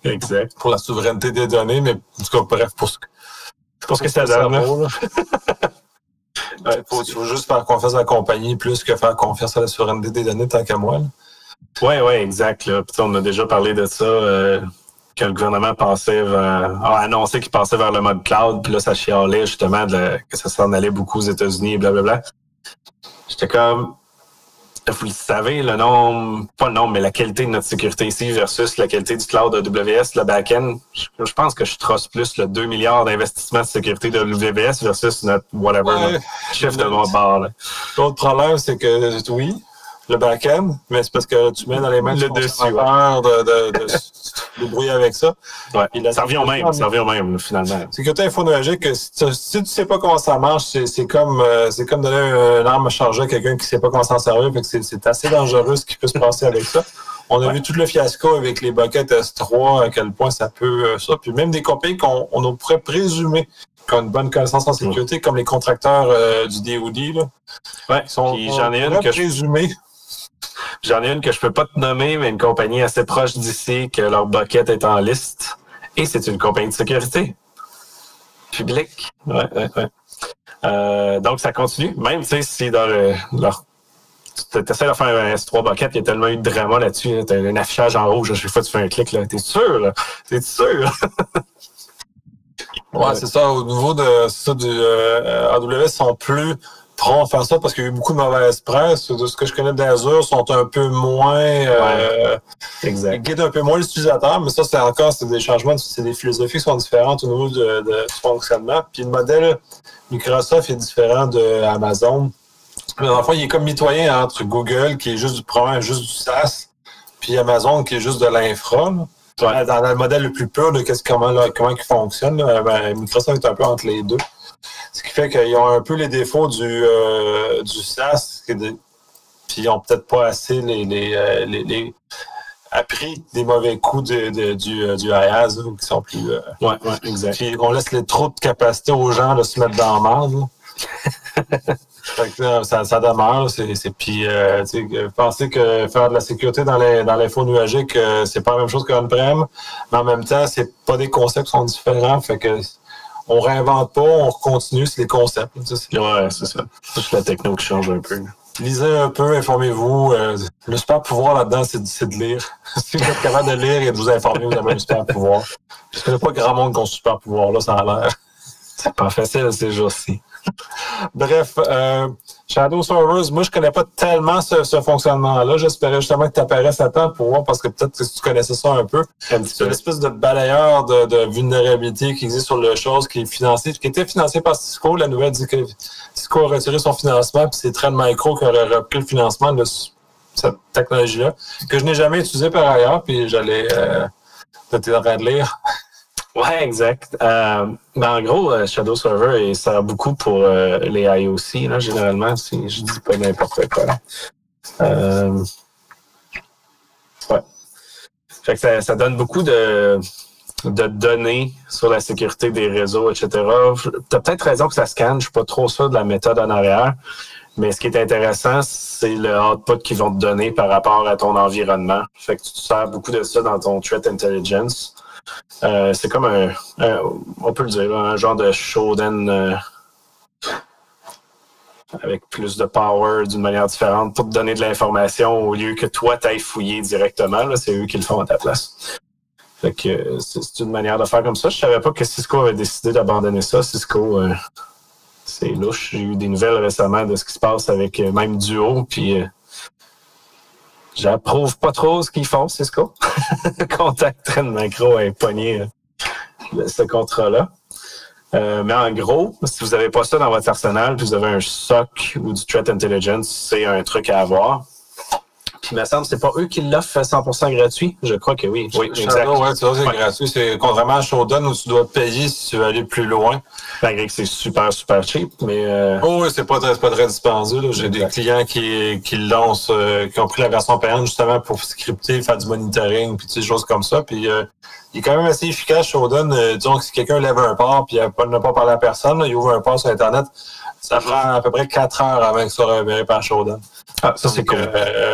Speaker 2: Exact.
Speaker 1: Pour la souveraineté des données, mais en tout cas, bref, pour ce que ça donne. Il faut juste faire confiance à la compagnie plus que faire confiance à la souveraineté des données tant qu'à moi.
Speaker 2: Oui, exact. Là. Puis, on a déjà parlé de ça quand le gouvernement a annoncé qu'il passait vers le mode cloud, puis là, ça chialait justement que ça s'en allait beaucoup aux États-Unis et blablabla. J'étais comme, vous le savez, pas le nombre, mais la qualité de notre sécurité ici versus la qualité du cloud AWS, le back-end, je pense que je trosse plus le 2 milliards d'investissements de sécurité de AWS versus notre notre chiffre de notre barre. Là.
Speaker 1: L'autre problème, c'est que oui, le back-end, mais c'est parce que tu mets dans les mains du consommateur de se débrouiller avec ça.
Speaker 2: Ouais. Ça revient au même, finalement.
Speaker 1: Sécurité infonuagique, si tu sais pas comment ça marche, c'est comme donner une arme à charger à quelqu'un qui sait pas comment s'en servir, fait que c'est assez dangereux ce qui peut se passer avec ça. On a vu tout le fiasco avec les buckets S3, à quel point ça peut ça. Puis même des compagnies qu'on pourrait présumer qui ont une bonne connaissance en sécurité, comme les contracteurs du DoD, là.
Speaker 2: Ouais, j'en ai une que J'en ai une que je peux pas te nommer, mais une compagnie assez proche d'ici que leur bucket est en liste. Et c'est une compagnie de sécurité publique. Ouais. Donc, ça continue. Même, tu sais, si dans tu essaies de faire un S3 bucket, il y a tellement eu de drama là-dessus. Là, tu as un affichage en rouge. À chaque fois que tu fais un clic, là, t'es sûr, là? T'es sûr?
Speaker 1: Ouais, c'est ça. Au niveau du AWS, sont plus prêts à faire ça parce qu'il y a eu beaucoup de mauvaise presse. De ce que je connais d'Azure, sont un peu moins
Speaker 2: exact.
Speaker 1: guident un peu moins l'utilisateur, mais ça, c'est des changements, c'est des philosophies qui sont différentes au niveau du fonctionnement. Puis le modèle Microsoft est différent de Amazon. Mais dans le fond, il est comme mitoyen entre Google, qui est juste du SaaS, puis Amazon, qui est juste de l'infra. Ouais. Dans le modèle le plus pur de comment il fonctionne, Microsoft est un peu entre les deux. Ce qui fait qu'ils ont un peu les défauts du SaaS, puis ils n'ont peut-être pas assez appris des mauvais coups du IaaS, qui sont plus...
Speaker 2: exact.
Speaker 1: Puis on laisse trop de capacité aux gens de se mettre dans la merde. Fait que, ça demeure. Puis penser que faire de la sécurité dans l'info nuagique, c'est pas la même chose qu'on-prem, mais en même temps, c'est pas des concepts qui sont différents. Fait que on réinvente pas, on continue, c'est les concepts.
Speaker 2: Ouais, c'est ça. C'est la techno qui change un peu.
Speaker 1: Lisez un peu, informez-vous. Le super pouvoir là-dedans, c'est de lire. Si vous êtes capable de lire et de vous informer, vous avez un super pouvoir. Je connais pas grand monde qui a un super pouvoir, là, ça a l'air.
Speaker 2: C'est pas facile ces jours-ci.
Speaker 1: Bref, Shadow Servers, moi je connais pas tellement ce fonctionnement-là. J'espérais justement que tu apparaisses à temps pour voir, parce que peut-être que tu connaissais ça un peu. C'est une espèce de balayeur de vulnérabilité qui existe sur le chose, qui était financé par Cisco. La nouvelle dit que Cisco a retiré son financement, puis c'est Trend Micro qui aurait repris le financement de cette technologie-là, que je n'ai jamais utilisé par ailleurs, puis j'allais peut-être en train de lire.
Speaker 2: Ouais, exact. Mais en gros, Shadow Server, il sert beaucoup pour les IOC, là, généralement, si je dis pas n'importe quoi. Ouais. Fait que ça donne beaucoup de données sur la sécurité des réseaux, etc. T'as peut-être raison que ça scanne, je suis pas trop sûr de la méthode en arrière, mais ce qui est intéressant, c'est le output qu'ils vont te donner par rapport à ton environnement. Fait que tu sers beaucoup de ça dans ton threat intelligence. C'est comme on peut le dire, un genre de Shodan avec plus de power d'une manière différente pour te donner de l'information au lieu que toi t'ailles fouiller directement. Là, c'est eux qui le font à ta place. Fait que c'est une manière de faire comme ça. Je savais pas que Cisco avait décidé d'abandonner ça. Cisco, c'est louche. J'ai eu des nouvelles récemment de ce qui se passe avec même Duo, puis j'approuve pas trop ce qu'ils font, Cisco. Contact Trend Micro est pogné ce contrat-là. Mais en gros, si vous n'avez pas ça dans votre arsenal, puis vous avez un SOC ou du Threat Intelligence, c'est un truc à avoir. Puis il me semble que c'est pas eux qui l'offrent 100% gratuit. Je crois que oui. Oui, exact.
Speaker 1: Ouais, tu vois, c'est gratuit. C'est contrairement à Shodan où tu dois payer si tu veux aller plus loin.
Speaker 2: Malgré que c'est super, super cheap, mais...
Speaker 1: Oh oui, c'est pas très dispendieux. Là. J'ai des clients qui lancent, qui ont pris la version payante justement pour scripter, faire du monitoring, puis des choses comme ça. Puis il est quand même assez efficace, Shodan. Disons que si quelqu'un lève un port puis il n'a pas parlé à personne, là, il ouvre un port sur Internet, ça prend à peu près 4 heures avant que ça soit révéré par Shodan.
Speaker 2: Ah, ça c'est cool.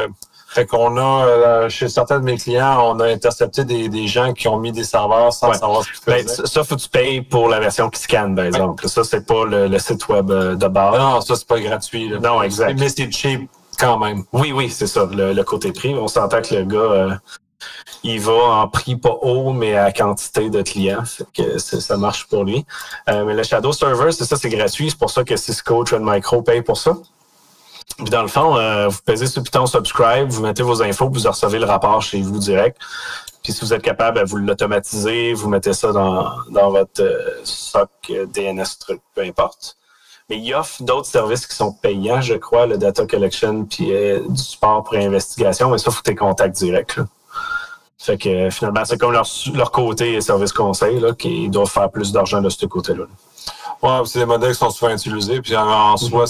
Speaker 1: Fait qu'on a, chez certains de mes clients, on a intercepté des gens qui ont mis des serveurs sans savoir ce qu'ils faisaient.
Speaker 2: Ça, faut que tu payes pour la version qui scanne, par exemple. Ça, c'est pas le site web de base.
Speaker 1: Non, ça, c'est pas gratuit. Là.
Speaker 2: Non, exact.
Speaker 1: Mais c'est cheap quand même.
Speaker 2: Oui, c'est ça, le côté prix. On s'entend que le gars, il va en prix pas haut, mais à quantité de clients. Fait que ça marche pour lui. Mais le Shadow Server, c'est gratuit. C'est pour ça que Cisco, Trend Micro paye pour ça. Puis dans le fond, vous pesez sur le bouton subscribe, vous mettez vos infos, vous recevez le rapport chez vous direct. Puis si vous êtes capable, vous l'automatisez, vous mettez ça dans votre SOC, DNS truc, peu importe. Mais il offre d'autres services qui sont payants, je crois, le data collection puis du support pour investigation, mais ça, il faut que tu aies contact direct. Là. Fait que finalement, c'est comme leur côté service conseil là, qui doivent faire plus d'argent de ce côté-là.
Speaker 1: Ouais, c'est des modèles qui sont souvent utilisés, puis en soi,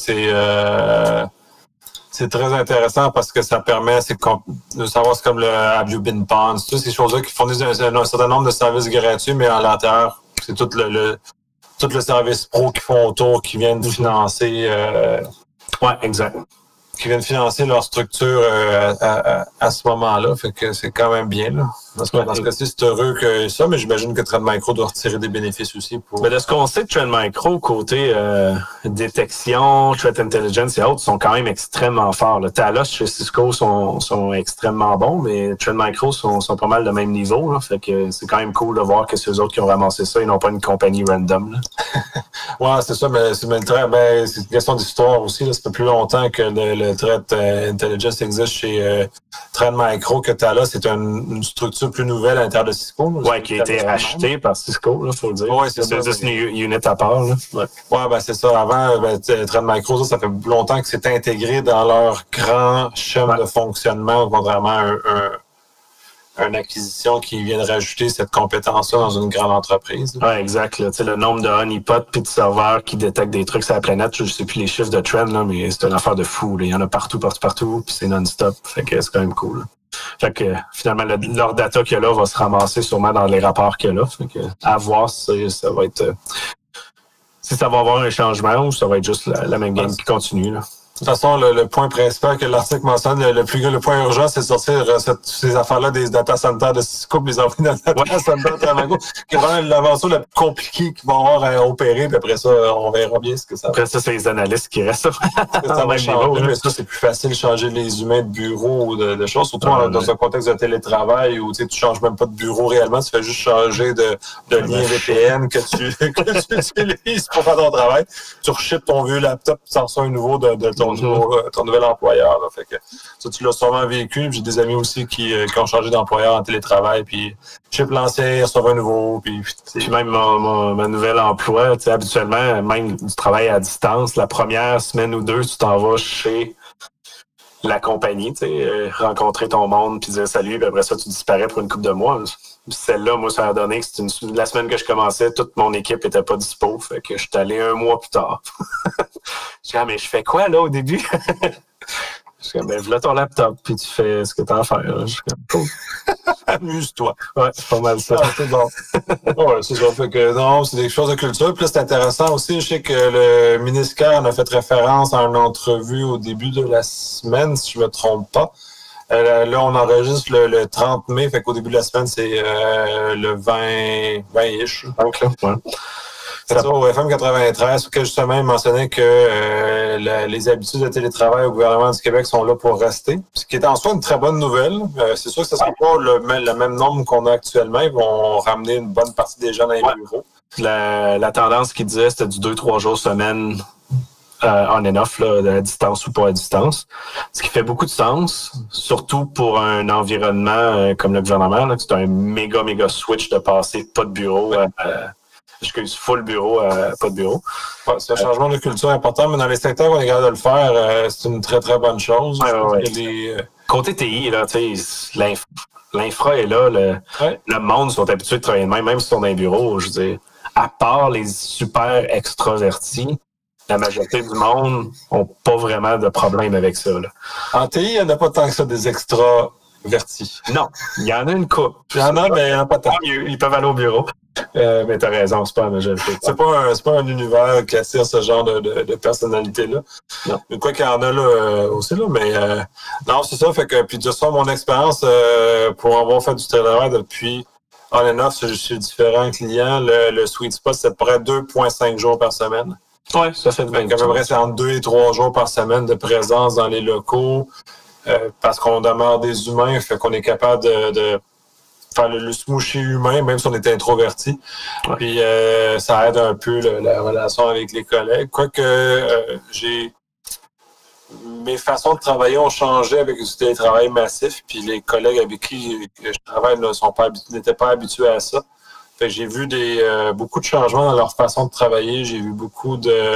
Speaker 1: c'est très intéressant parce que ça permet de savoir, c'est comme le Have You Been Pwned, toutes ces choses-là qui fournissent un certain nombre de services gratuits, mais à l'intérieur, c'est tout le service pro qu'ils font autour, qui viennent financer.
Speaker 2: Ouais, exact.
Speaker 1: Qui viennent financer leur structure à ce moment-là. Fait que c'est quand même bien, là. Parce que dans ce cas-ci, c'est heureux que ça, mais j'imagine que Trend Micro doit retirer des bénéfices aussi.
Speaker 2: Mais de ce qu'on sait de Trend Micro, côté détection, threat intelligence et autres, sont quand même extrêmement forts. Le Talos chez Cisco sont extrêmement bons, mais Trend Micro sont pas mal de même niveau. Là. Fait que c'est quand même cool de voir que c'est eux autres qui ont ramassé ça, ils n'ont pas une compagnie random. Là.
Speaker 1: Ouais, c'est ça, mais c'est une question d'histoire aussi. Là. Ça fait plus longtemps que le threat intelligence existe chez Trend Micro que Talos. C'est une structure plus nouvelle à l'intérieur de Cisco.
Speaker 2: Oui, qui a été racheté par Cisco, il faut le dire.
Speaker 1: Oui, c'est ça.
Speaker 2: C'est une unit à part.
Speaker 1: Oui, c'est ça. Avant, Trend Micro, ça fait longtemps que c'est intégré dans leur grand schéma de fonctionnement, contrairement à une acquisition qui vient de rajouter cette compétence-là dans une grande entreprise.
Speaker 2: Oui, exact. Là. Le nombre de honeypots puis de serveurs qui détectent des trucs sur la planète, je ne sais plus les chiffres de Trend, là, mais c'est une affaire de fou. Là. Il y en a partout, puis c'est non-stop. Fait que c'est quand même cool. Là. Fait que finalement, leur data qu'il y a là va se ramasser sûrement dans les rapports qu'il y a là. Fait que à voir si ça va être si ça va avoir un changement ou ça va être juste la même game qui continue. Là.
Speaker 1: De toute façon, le point principal que l'article mentionne, le point urgent, c'est de sortir ces affaires-là des data centers de Cisco et les envoyer dans le data center de Tramago, qui est vraiment l'aventure la plus compliquée qu'ils vont avoir à opérer. Puis après ça, on verra bien ce que ça va.
Speaker 2: Après ça, c'est les analystes qui restent.
Speaker 1: Ça va changer, mais ça, c'est plus facile de changer les humains de bureau ou de choses, surtout dans un contexte de télétravail où tu changes même pas de bureau réellement, tu fais juste changer de lien VPN que tu utilises pour faire ton travail. Tu reshippes ton vieux laptop, tu en reçois un nouveau de ton nouvel employeur. Là. Fait que, ça, tu l'as sûrement vécu. J'ai des amis aussi qui ont changé d'employeur en télétravail. Puis, chip l'ancien, ils reçoivent un nouveau. Puis
Speaker 2: même mon nouvel emploi, habituellement, même du travail à distance, la première semaine ou deux, tu t'en vas chez la compagnie, rencontrer ton monde, puis dire salut, puis après ça, tu disparais pour une couple de mois. Celle-là, moi, ça a donné que c'était la semaine que je commençais, toute mon équipe était pas dispo, fait que je suis allé 1 mois plus tard. Je dis, mais je fais quoi, là, au début? Je dis, voilà ton laptop, puis tu fais ce que tu as à faire. Je suis comme, cool.
Speaker 1: Amuse-toi.
Speaker 2: Ouais, c'est pas mal ça.
Speaker 1: C'est bon. Ouais, c'est ça. Fait que, non, c'est des choses de culture. Puis là, c'est intéressant aussi. Je sais que le ministère en a fait référence à une entrevue au début de la semaine, si je me trompe pas. Là, on enregistre le 30 mai, fait qu'au début de la semaine, c'est le 20-ish. Donc, là, ouais. C'est ça, au FM 93, que justement, il mentionnait que les habitudes de télétravail au gouvernement du Québec sont là pour rester, ce qui est en soi une très bonne nouvelle. C'est sûr que ce ne sera pas le même nombre qu'on a actuellement. Ils vont ramener une bonne partie des gens dans les bureaux.
Speaker 2: La tendance qu'il disait, c'était du 2-3 jours semaine on and off, là, à distance ou pas à distance. Ce qui fait beaucoup de sens, surtout pour un environnement comme le gouvernement. Là, c'est un méga switch de passer pas de bureau full bureau, pas de bureau.
Speaker 1: Ouais, c'est un changement de culture important, mais dans les secteurs où on est capable de le faire, c'est une très, très bonne chose.
Speaker 2: Côté TI, là, l'infra est là, le monde sont habitués de travailler de même s'ils sont dans les bureaux. Je veux dire, à part les super extravertis, la majorité du monde n'a pas vraiment de problème avec ça. Là.
Speaker 1: En TI, il n'y en a pas tant que ça des extravertis.
Speaker 2: Non, il y en a une couple.
Speaker 1: Il y en a, mais il n'y en a pas tant.
Speaker 2: Ils peuvent aller au bureau. Mais t'as raison, c'est pas la majorité.
Speaker 1: C'est pas un univers qui attire ce genre de personnalité-là.
Speaker 2: Non.
Speaker 1: Quoi qu'il y en a là aussi, là, mais non, c'est ça. Fait que, puis de ça, mon expérience pour avoir fait du télétravail depuis on and off chez différents clients, le sweet spot, c'est à peu près 2,5 jours par semaine.
Speaker 2: Oui, ça fait de
Speaker 1: À peu près, c'est entre 2 et 3 jours par semaine de présence dans les locaux parce qu'on demeure des humains, fait qu'on est capable de faire le smooshy humain, même si on est introverti.
Speaker 2: Ouais.
Speaker 1: Puis ça aide un peu la relation avec les collègues. Quoique mes façons de travailler ont changé avec du télétravail massif, puis les collègues avec qui je travaille n'étaient pas habitués à ça. Fait que j'ai vu beaucoup de changements dans leur façon de travailler. J'ai vu beaucoup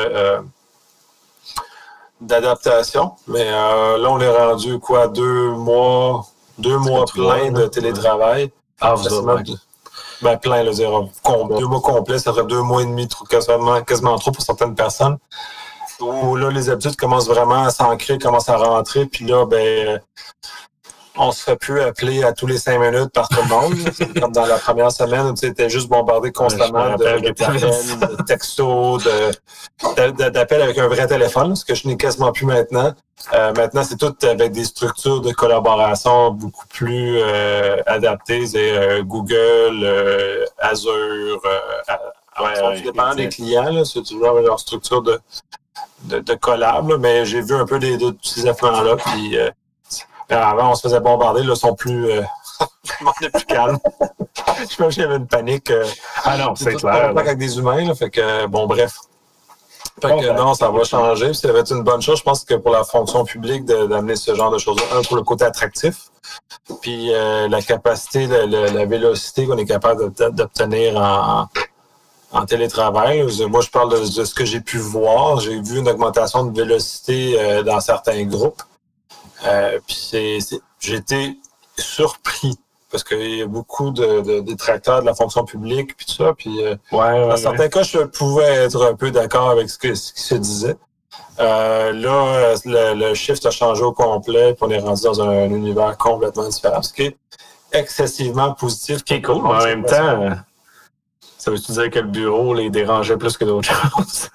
Speaker 1: d'adaptation. Mais là, on est rendu 2 mois pleins de télétravail. Ben, plein, là, 2 mois complets, ça ferait 2 mois et demi, quasiment trop pour certaines personnes. Où là, les habitudes commencent vraiment à s'ancrer, commencent à rentrer, puis là, ben, on se fait plus appeler à tous les 5 minutes par tout le monde. Comme dans la première semaine, tu étais juste bombardé constamment d'appels, de textos, d'appels avec un vrai téléphone, ce que je n'ai quasiment plus maintenant. Maintenant, c'est tout avec des structures de collaboration beaucoup plus adaptées. C'est Google, Azure, tout dépend des clients, là, c'est toujours leur structure de collab, là, mais j'ai vu un peu de tous ces affaires-là, puis avant, on se faisait bombarder, là, ils sont plus... on est plus calme. Je pense qu'il y avait une panique.
Speaker 2: Ah non, c'est clair.
Speaker 1: Avec des humains, là, fait que, bon, bref. Fait que non, ça va changer. Ça va être une bonne chose, je pense que pour la fonction publique, d'amener ce genre de choses-là. Un, pour le côté attractif, puis la capacité, la vélocité qu'on est capable d'obtenir en télétravail. Moi, je parle de ce que j'ai pu voir. J'ai vu une augmentation de vélocité dans certains groupes. Puis j'ai été surpris parce qu'il y a beaucoup de détracteurs de la fonction publique puis tout ça. Puis dans certains cas, je pouvais être un peu d'accord avec ce qui se disait. Là, le shift a changé au complet, puis on est rendu dans un univers complètement différent, ce qui est excessivement positif.
Speaker 2: Ce qui est cool, mais en même temps, ça veut-tu dire que le bureau les dérangeait plus que d'autres choses?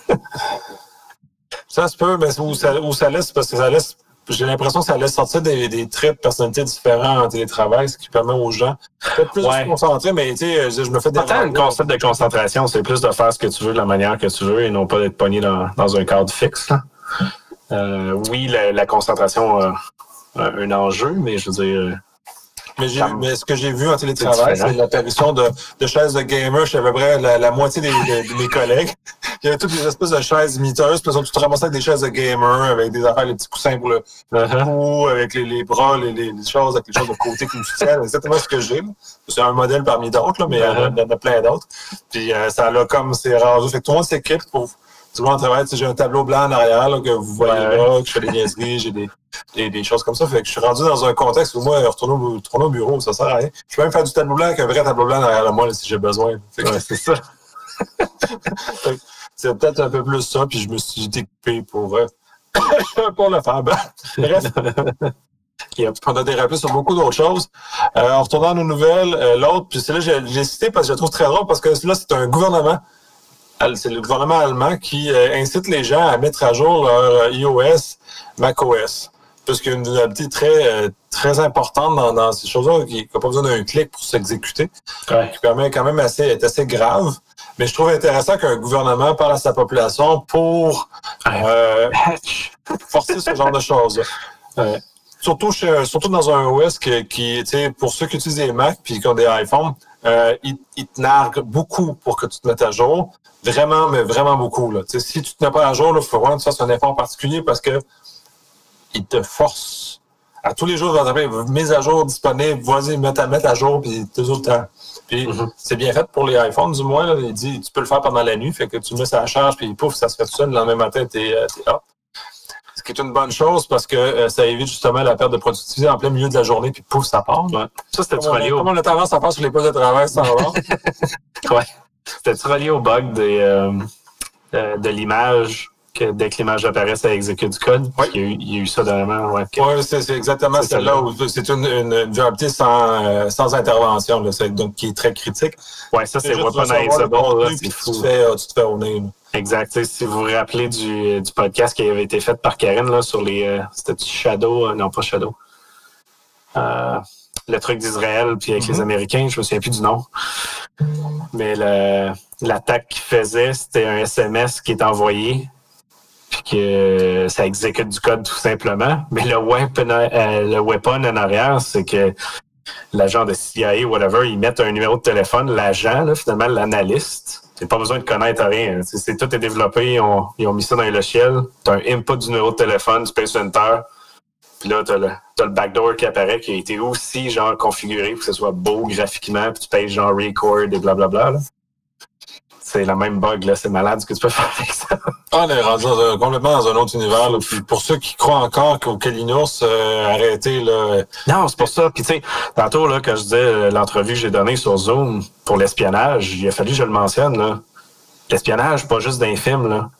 Speaker 1: Ça se peut, mais où ça laisse, parce que ça laisse. J'ai l'impression que ça laisse sortir des traits de personnalité différents en télétravail, ce qui permet aux gens peut-être plus de se concentrer, mais tu sais, je me fais des...
Speaker 2: Pas tant le concept de concentration, c'est plus de faire ce que tu veux de la manière que tu veux et non pas d'être pogné dans un cadre fixe. Oui, la concentration a un enjeu, mais je veux dire...
Speaker 1: Mais ce que j'ai vu en télétravail, c'est l'apparition de chaises de gamer chez à peu près la moitié de mes collègues. Il y avait toutes des espèces de chaises miteuses, puis ils sont tous ramassés avec des chaises de gamer, avec des affaires, les petits coussins pour le cou, avec les bras, les choses, avec les choses de côté qui me soutiennent. C'est exactement ce que j'ai. C'est un modèle parmi d'autres, là, mais il y en a plein d'autres. Puis ça a comme c'est rendu. Fait que tout le monde s'équipe pour... Tout le monde travaille. J'ai un tableau blanc en arrière là, que vous voyez là, que je fais des niaiseries, j'ai des choses comme ça. Fait que je suis rendu dans un contexte où moi, retourner au bureau, ça sert à rien. Je peux même faire du tableau blanc avec un vrai tableau blanc derrière de moi là, si j'ai besoin.
Speaker 2: C'est ça.
Speaker 1: C'est peut-être un peu plus ça, puis je me suis équipé pour le faire. Bref. On a dérapé sur beaucoup d'autres choses. En retournant à nos nouvelles, l'autre, puis c'est là j'ai cité parce que je le trouve très drôle, parce que là, c'est un gouvernement. C'est le gouvernement allemand qui incite les gens à mettre à jour leur iOS, macOS. Parce qu'il y a une vulnérabilité très importante dans ces choses-là, qui n'a pas besoin d'un clic pour s'exécuter, qui permet quand même être assez grave. Mais je trouve intéressant qu'un gouvernement parle à sa population pour forcer ce genre de choses. Surtout dans un OS qui pour ceux qui utilisent des Mac puis qui ont des iPhones, ils te narguent beaucoup pour que tu te mettes à jour. Vraiment, mais vraiment beaucoup. Là. Si tu te mets pas à jour, il faut vraiment que tu fasses un effort particulier parce que ils te forcent. À tous les jours, ils vont t'appeler mise à jour disponible, vas-y, mettre à jour, puis tout le temps. Puis c'est bien fait pour les iPhones, du moins. Là, il dit tu peux le faire pendant la nuit, fait que tu mets ça à la charge, puis pouf, ça se fait tout seul. Le lendemain matin, t'es up. Ce qui est une bonne chose parce que ça évite justement la perte de productivité en plein milieu de la journée, puis pouf, ça part.
Speaker 2: Ouais. Ça, c'était-tu relié au...
Speaker 1: Comme on a tendance à faire sur les postes de travail, ça va.
Speaker 2: Ouais. C'était-tu relié au bug de l'image que dès que l'image apparaît, ça exécute du code.
Speaker 1: Oui.
Speaker 2: Il y a eu ça dernièrement. Ouais,
Speaker 1: Oui, c'est exactement celle-là où c'est une vulnérabilité sans intervention, là, donc qui est très critique.
Speaker 2: Ouais, ça, c'est
Speaker 1: weaponizable. C'est fou. Tu te fais au nez.
Speaker 2: Exact. T'sais, si vous vous rappelez du podcast qui avait été fait par Karine là, sur les... c'était Shadow? Non, pas Shadow. Le truc d'Israël, puis avec les Américains, je me souviens plus du nom. Mais l'attaque qu'il faisait, c'était un SMS qui est envoyé, puis que ça exécute du code tout simplement. Mais le weapon en arrière, c'est que l'agent de CIA, whatever, ils mettent un numéro de téléphone, l'agent, là, finalement, l'analyste. T'as pas besoin de connaître rien. Tout est développé, ils ont mis ça dans les logiciels. T'as un input du numéro de téléphone, tu payes sur Enter. Puis là, t'as le backdoor qui apparaît, qui a été aussi genre configuré pour que ce soit beau graphiquement, puis tu payes genre record et blablabla. Là. C'est la même bug, là. C'est malade ce que tu peux faire avec ça.
Speaker 1: On est rendu complètement dans un autre univers. Là. Puis pour ceux qui croient encore qu'au Kalinours, arrêtez, là.
Speaker 2: Non, c'est pour ça. Puis tu sais, tantôt, là, quand je disais l'entrevue que j'ai donnée sur Zoom pour l'espionnage, il a fallu que je le mentionne, là. L'espionnage, pas juste d'un film, là.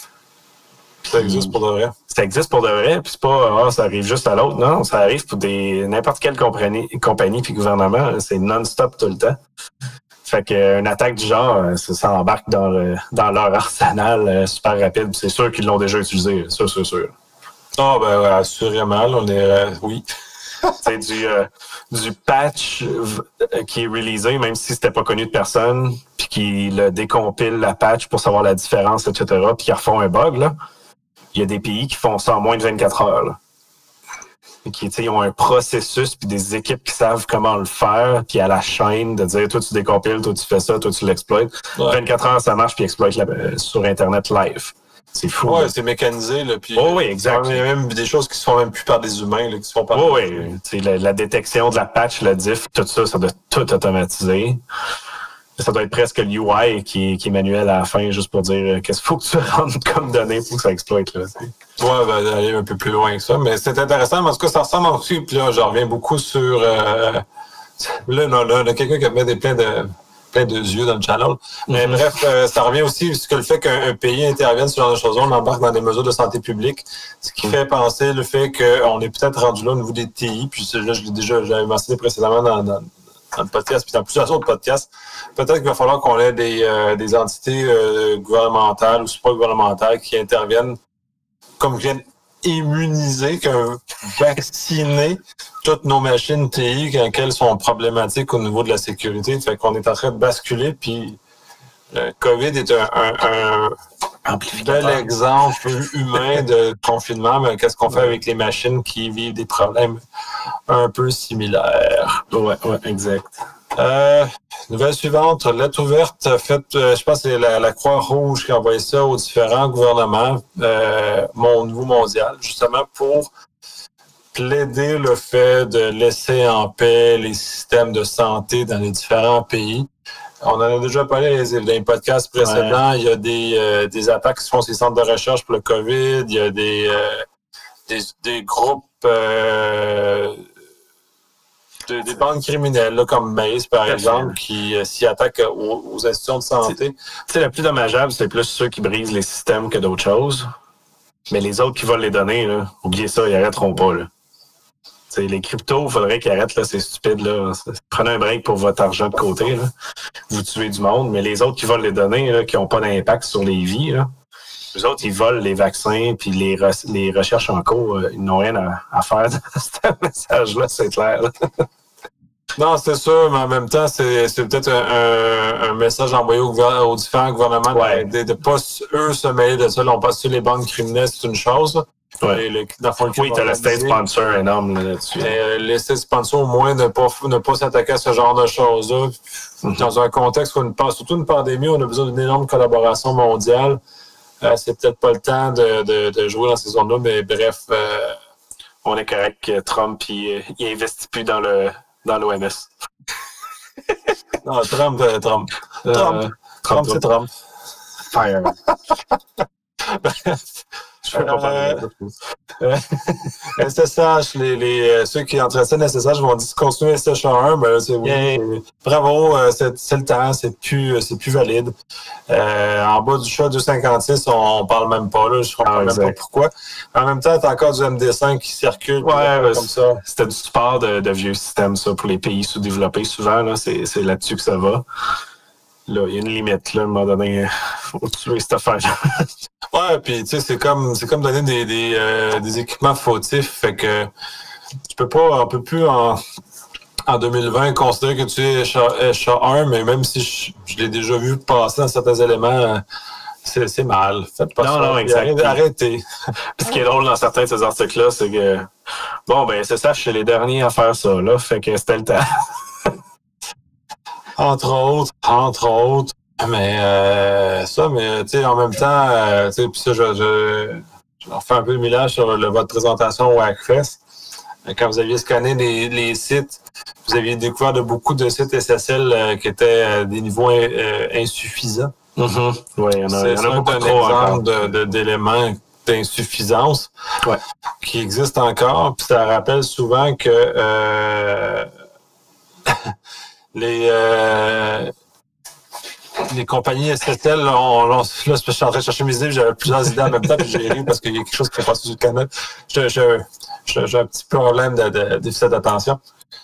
Speaker 1: Ça existe pour de vrai.
Speaker 2: Ça existe pour de vrai, puis c'est pas ça arrive juste à l'autre. Non, ça arrive pour n'importe quelle compagnie puis gouvernement. C'est non-stop tout le temps. Fait qu'une attaque du genre, ça embarque dans leur arsenal super rapide. Puis c'est sûr qu'ils l'ont déjà utilisé. Ça, c'est sûr.
Speaker 1: Ah, ben ouais, assurément. Là, on est... oui.
Speaker 2: C'est du patch qui est releasé, même si c'était pas connu de personne, puis qui le décompile la patch pour savoir la différence, etc., puis qui refont un bug, là. Il y a des pays qui font ça en moins de 24 heures. Là. Et ils ont un processus puis des équipes qui savent comment le faire, puis à la chaîne de dire toi tu décompiles, toi tu fais ça, toi tu l'exploites. Ouais. 24 heures ça marche puis exploite sur Internet live. C'est fou.
Speaker 1: Ouais,
Speaker 2: là.
Speaker 1: C'est mécanisé. Là, puis,
Speaker 2: oui, exact.
Speaker 1: Il y a même des choses qui se font même plus par des humains, là, qui se font par
Speaker 2: oui. La détection de la patch, la diff, tout ça, ça doit tout automatiser. Ça doit être presque le UI qui est manuel à la fin, juste pour dire qu'est-ce qu'il faut que tu rentres comme données pour que ça exploite. Là,
Speaker 1: ouais, ben, aller un peu plus loin que ça. Mais c'est intéressant, mais en tout cas, ça ressemble aussi. Puis là, j'en reviens beaucoup sur... là, on a quelqu'un qui met plein de yeux dans le channel. Mais bref, ça revient aussi sur le fait qu'un pays intervienne sur ce genre de choses. On embarque dans des mesures de santé publique, ce qui fait penser le fait qu'on est peut-être rendu là au niveau des TI. Puis là, j'avais mentionné précédemment dans le podcast, puis dans plusieurs autres podcasts, peut-être qu'il va falloir qu'on ait des entités gouvernementales ou supra-gouvernementales qui interviennent comme viennent immuniser, vacciner toutes nos machines TI quand elles sont problématiques au niveau de la sécurité. Fait qu'on est en train de basculer, puis le COVID est un bel exemple humain de confinement, mais qu'est-ce qu'on fait avec les machines qui vivent des problèmes un peu similaires?
Speaker 2: Ouais, exact.
Speaker 1: Nouvelle suivante, lettre ouverte faite, je pense que c'est la Croix-Rouge qui a envoyé ça aux différents gouvernements au niveau mondial, justement pour plaider le fait de laisser en paix les systèmes de santé dans les différents pays. On en a déjà parlé dans les podcasts précédents. Ouais. Il y a des attaques qui se font sur les centres de recherche pour le COVID. Il y a des groupes, des bandes criminelles, là, comme Maze, par exemple, qui s'y attaquent aux institutions de santé.
Speaker 2: Le plus dommageable, c'est plus ceux qui brisent les systèmes que d'autres choses. Mais les autres qui volent les données, là, oubliez ça, ils n'arrêteront pas. Là. Les cryptos, il faudrait qu'ils arrêtent, là, c'est stupide. Là. Prenez un break pour votre argent de côté. Là. Vous tuez du monde, mais les autres qui volent les données, là, qui n'ont pas d'impact sur les vies, là, les autres, ils volent les vaccins puis les recherches en cours. Ils n'ont rien à faire dans ce message-là, c'est clair. Là.
Speaker 1: Non, c'est sûr, mais en même temps, c'est peut-être un message envoyé aux différents gouvernements de ne pas, eux, se mêler de ça. Là, on passe sur les banques criminelles, c'est une chose.
Speaker 2: Ouais. Oui, tu as le state sponsor énorme là-dessus.
Speaker 1: Les state sponsors, au moins, ne pas s'attaquer à ce genre de choses-là. Dans un contexte où surtout une pandémie, on a besoin d'une énorme collaboration mondiale. C'est peut-être pas le temps de jouer dans ces zones-là, mais bref.
Speaker 2: On est correct que Trump, il investit plus dans l'OMS.
Speaker 1: Non, Trump, c'est Trump.
Speaker 2: Fire. Je vais pas parler de ça.
Speaker 1: SSH, ceux qui entretiennent SSH vont discontinuer SSH1, mais là, bravo, c'est le temps, c'est plus valide. En bas du chat 256, on parle même pas, là, je comprends même pas pourquoi. En même temps, t'as encore du MD5 qui circule comme ça.
Speaker 2: C'était du support de vieux systèmes, ça, pour les pays sous-développés, souvent, là, c'est là-dessus que ça va. Là, il y a une limite, là, à un moment donné, faut tuer cette affaire-là.
Speaker 1: Ouais, puis tu sais, c'est comme donner des équipements fautifs, fait que on peut plus en 2020 considérer que tu es SHA-1, mais même si je l'ai déjà vu passer dans certains éléments, c'est mal. Faites pas ça.
Speaker 2: Non, exact.
Speaker 1: Arrêtez.
Speaker 2: Ce qui est drôle dans certains de ces articles-là, c'est que bon, ben, c'est ça, je suis les derniers à faire ça, là, fait que c'était le temps.
Speaker 1: Entre autres. Mais mais tu sais, en même temps, tu sais, puis ça, je refais un peu le millage sur votre présentation au Hackfest. Quand vous aviez scanné les sites, vous aviez découvert de beaucoup de sites SSL qui étaient à des niveaux insuffisants.
Speaker 2: Mm-hmm. Oui, il y en a beaucoup
Speaker 1: un
Speaker 2: trop
Speaker 1: exemple d'éléments d'insuffisance qui existent encore. Puis ça rappelle souvent que les compagnies SSL, là, je suis en train de chercher mes idées, j'avais plusieurs idées en même temps, puis j'ai ri parce qu'il y a quelque chose qui fait passer sur le canal. J'ai un petit problème de déficit d'attention.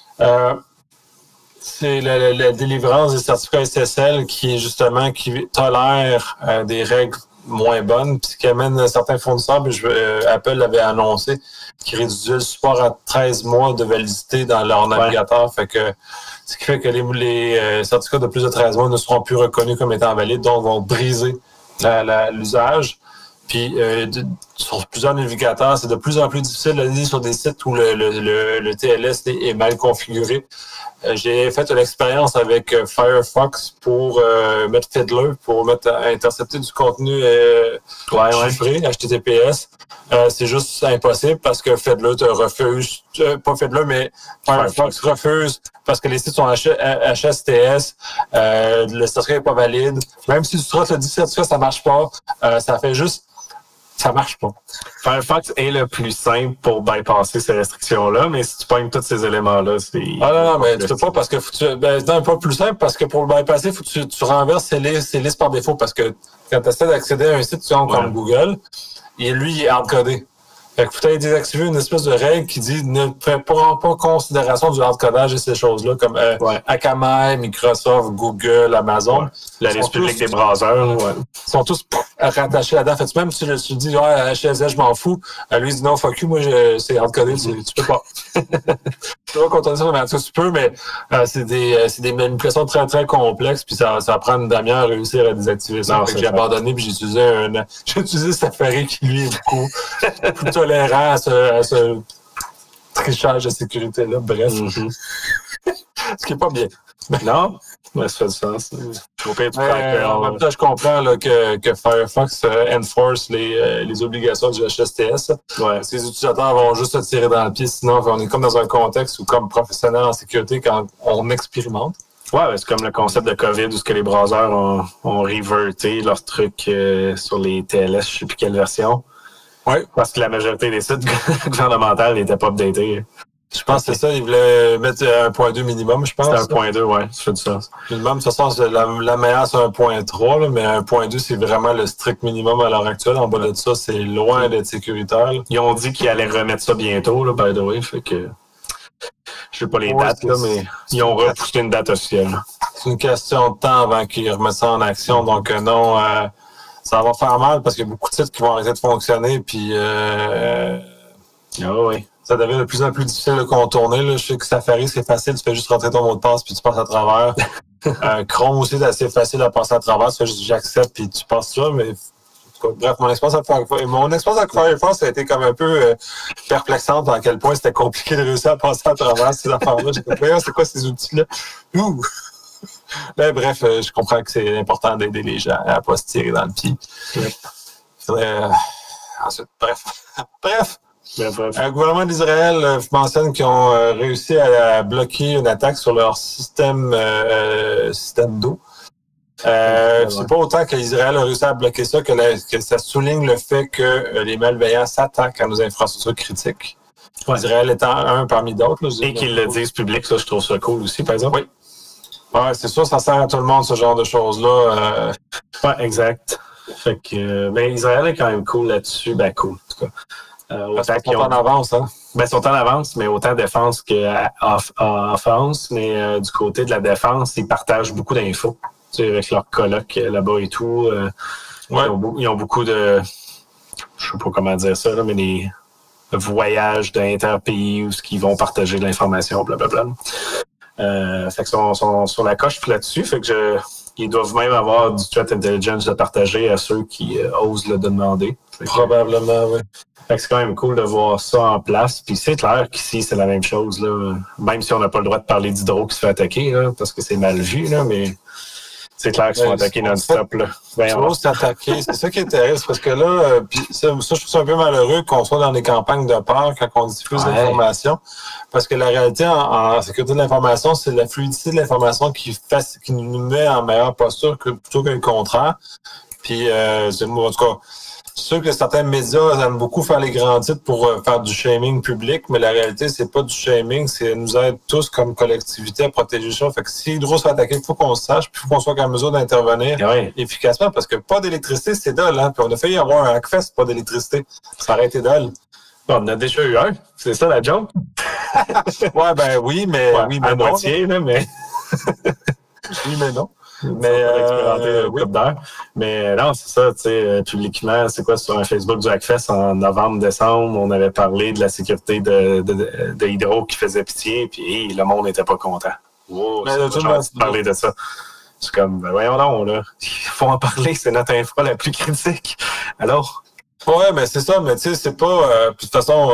Speaker 1: C'est la délivrance des certificats SSL qui tolère des règles moins bonnes, puis qui amène certains fournisseurs, puis Apple l'avait annoncé, qui réduisait le support à 13 mois de validité dans leur navigateur. Fait que ce qui fait que les certificats de plus de 13 mois ne seront plus reconnus comme étant valides, donc vont briser l'usage. Puis sur plusieurs navigateurs, c'est de plus en plus difficile de lire sur des sites où le TLS est mal configuré. J'ai fait une expérience avec Firefox pour mettre Fiddler, pour intercepter du contenu chiffré, HTTPS. C'est juste impossible parce que Fiddler te refuse, pas Fiddler, mais Firefox refuse parce que les sites sont HSTS, le certificat n'est pas valide. Même si tu trottes le dit certificat, ça marche pas. Ça marche pas.
Speaker 2: Firefox est le plus simple pour bypasser ces restrictions-là, mais si tu pognes tous ces éléments-là, c'est...
Speaker 1: Ah non, mais tu peux pas parce que non, pas plus simple parce que pour le bypasser, faut que tu renverses ces listes par défaut parce que quand tu essaies d'accéder à un site comme Google, lui, il est hard-codé. Fait que faut désactiver une espèce de règle qui dit ne prend pas considération du hard-codage et ces choses-là, comme Akamai, Microsoft, Google, Amazon.
Speaker 2: Ouais. La liste publique des browsers.
Speaker 1: Ils sont tous rattachés là-dedans. Fait que même si tu dis HSS, je m'en fous, lui il dit non, fuck you, moi c'est hard-codé, tu peux pas. Tu peux pas contourner ça, mais en tout cas, tu peux, mais c'est des manipulations très, très complexes, puis ça prend une demi-heure à réussir à désactiver ça. J'ai abandonné, puis j'ai utilisé Safari qui, lui, est beaucoup plus tolérant à ce trichage de sécurité-là. Bref. Mm-hmm. Ce qui est pas bien.
Speaker 2: Non, mais ça fait du sens.
Speaker 1: En même temps, je comprends là, que Firefox enforce les obligations du HSTS.
Speaker 2: Ouais.
Speaker 1: Les utilisateurs vont juste se tirer dans le pied, sinon on est comme dans un contexte où, comme professionnel en sécurité, quand on expérimente.
Speaker 2: Ouais, c'est comme le concept de COVID où les browsers ont reverté leurs trucs sur les TLS, je sais plus quelle version.
Speaker 1: Oui.
Speaker 2: Parce que la majorité des sites gouvernementaux n'étaient pas updatés.
Speaker 1: Je pense que c'est ça, ils voulaient mettre 1.2 minimum, je pense.
Speaker 2: C'était 1.2, ouais, ça fait du sens.
Speaker 1: Minimum, de toute façon, la meilleure, c'est 1.3, là, mais 1.2, c'est vraiment le strict minimum à l'heure actuelle. En bas de ça, c'est loin d'être sécuritaire. Là.
Speaker 2: Ils ont dit qu'ils allaient remettre ça bientôt, là, by the way, fait que... Je sais pas les dates, là, mais ils ont repoussé une date officielle.
Speaker 1: C'est une question de temps avant qu'ils remettent ça en action, donc non... ça va faire mal parce qu'il y a beaucoup de sites qui vont arrêter de fonctionner, puis
Speaker 2: oui.
Speaker 1: Ça devient de plus en plus difficile de contourner. Là. Je sais que Safari, c'est facile, tu fais juste rentrer ton mot de passe puis tu passes à travers. Chrome aussi, c'est assez facile à passer à travers, tu fais juste j'accepte puis tu passes ça, mais bref, mon expérience avec Firefox a été comme un peu perplexante à quel point c'était compliqué de réussir à passer à travers ces affaires-là. J'ai compris, c'est quoi ces outils-là? Ouh! Ben, bref, je comprends que c'est important d'aider les gens à ne pas se tirer dans le pied. Ensuite, bref. Le gouvernement d'Israël mentionne qu'ils ont réussi à bloquer une attaque sur leur système d'eau. C'est pas autant qu'Israël a réussi à bloquer ça que ça souligne le fait que les malveillants s'attaquent à nos infrastructures critiques. Ouais. Israël étant un parmi d'autres. Là,
Speaker 2: et qu'ils le disent public, ça, je trouve ça cool aussi, par exemple.
Speaker 1: Oui. Ouais, c'est sûr, ça sert à tout le monde, ce genre de choses-là.
Speaker 2: Ouais, exact. Fait que, ben, Israël est quand même cool là-dessus. Ben, cool, en tout cas.
Speaker 1: Autant qu'ils sont en avance, hein?
Speaker 2: Ben, ils sont en avance, mais autant défense qu'offense. Mais du côté de la défense, ils partagent beaucoup d'infos. Tu sais, avec leurs colocs là-bas et tout. Ouais. Ils ont beaucoup de... Je sais pas comment dire ça, là, mais des voyages d'interpays où ils vont partager de l'information, blablabla. Fait que sont sur la coche là-dessus. Fait que ils doivent même avoir du threat intelligence de partager à ceux qui osent le demander.
Speaker 1: Probablement, oui.
Speaker 2: Fait que c'est quand même cool de voir ça en place. Puis c'est clair qu'ici, c'est la même chose, là. Même si on n'a pas le droit de parler d'Hydro qui se fait attaquer, là, parce que c'est mal vu, là, mais c'est clair qu'ils se font attaquer non-stop, là.
Speaker 1: S'attaquer, c'est ça qui intéresse, parce que là, puis ça, je trouve ça un peu malheureux qu'on soit dans des campagnes de peur quand on diffuse l'information, parce que la réalité en sécurité de l'information, c'est la fluidité de l'information qui nous met en meilleure posture plutôt que le contraire. Puis, en tout cas, c'est sûr que certains médias aiment beaucoup faire les grands titres pour faire du shaming public, mais la réalité, c'est pas du shaming, c'est nous aide tous comme collectivité à protéger ça. Fait que si Hydro se fait attaquer, il faut qu'on le sache, puis il faut qu'on soit en mesure d'intervenir efficacement, parce que pas d'électricité, c'est dole, hein. Puis on a failli avoir un Hackfest, pas d'électricité. Ça aurait été dole.
Speaker 2: Bon, on a déjà eu un, c'est ça la joke?
Speaker 1: Ouais, ben oui, mais
Speaker 2: à
Speaker 1: non,
Speaker 2: moitié, là, mais...
Speaker 1: oui, mais non.
Speaker 2: Mais mais non, c'est ça, tu sais, publiquement, c'est quoi sur un Facebook du Hackfest en novembre, décembre, on avait parlé de la sécurité de Hydro qui faisait pitié, puis le monde n'était pas content. Wow, parler de ça. C'est comme, ben voyons donc, là, il faut en parler, c'est notre infra la plus critique. Alors?
Speaker 1: Ouais, mais c'est ça, mais tu sais, c'est pas, de toute façon,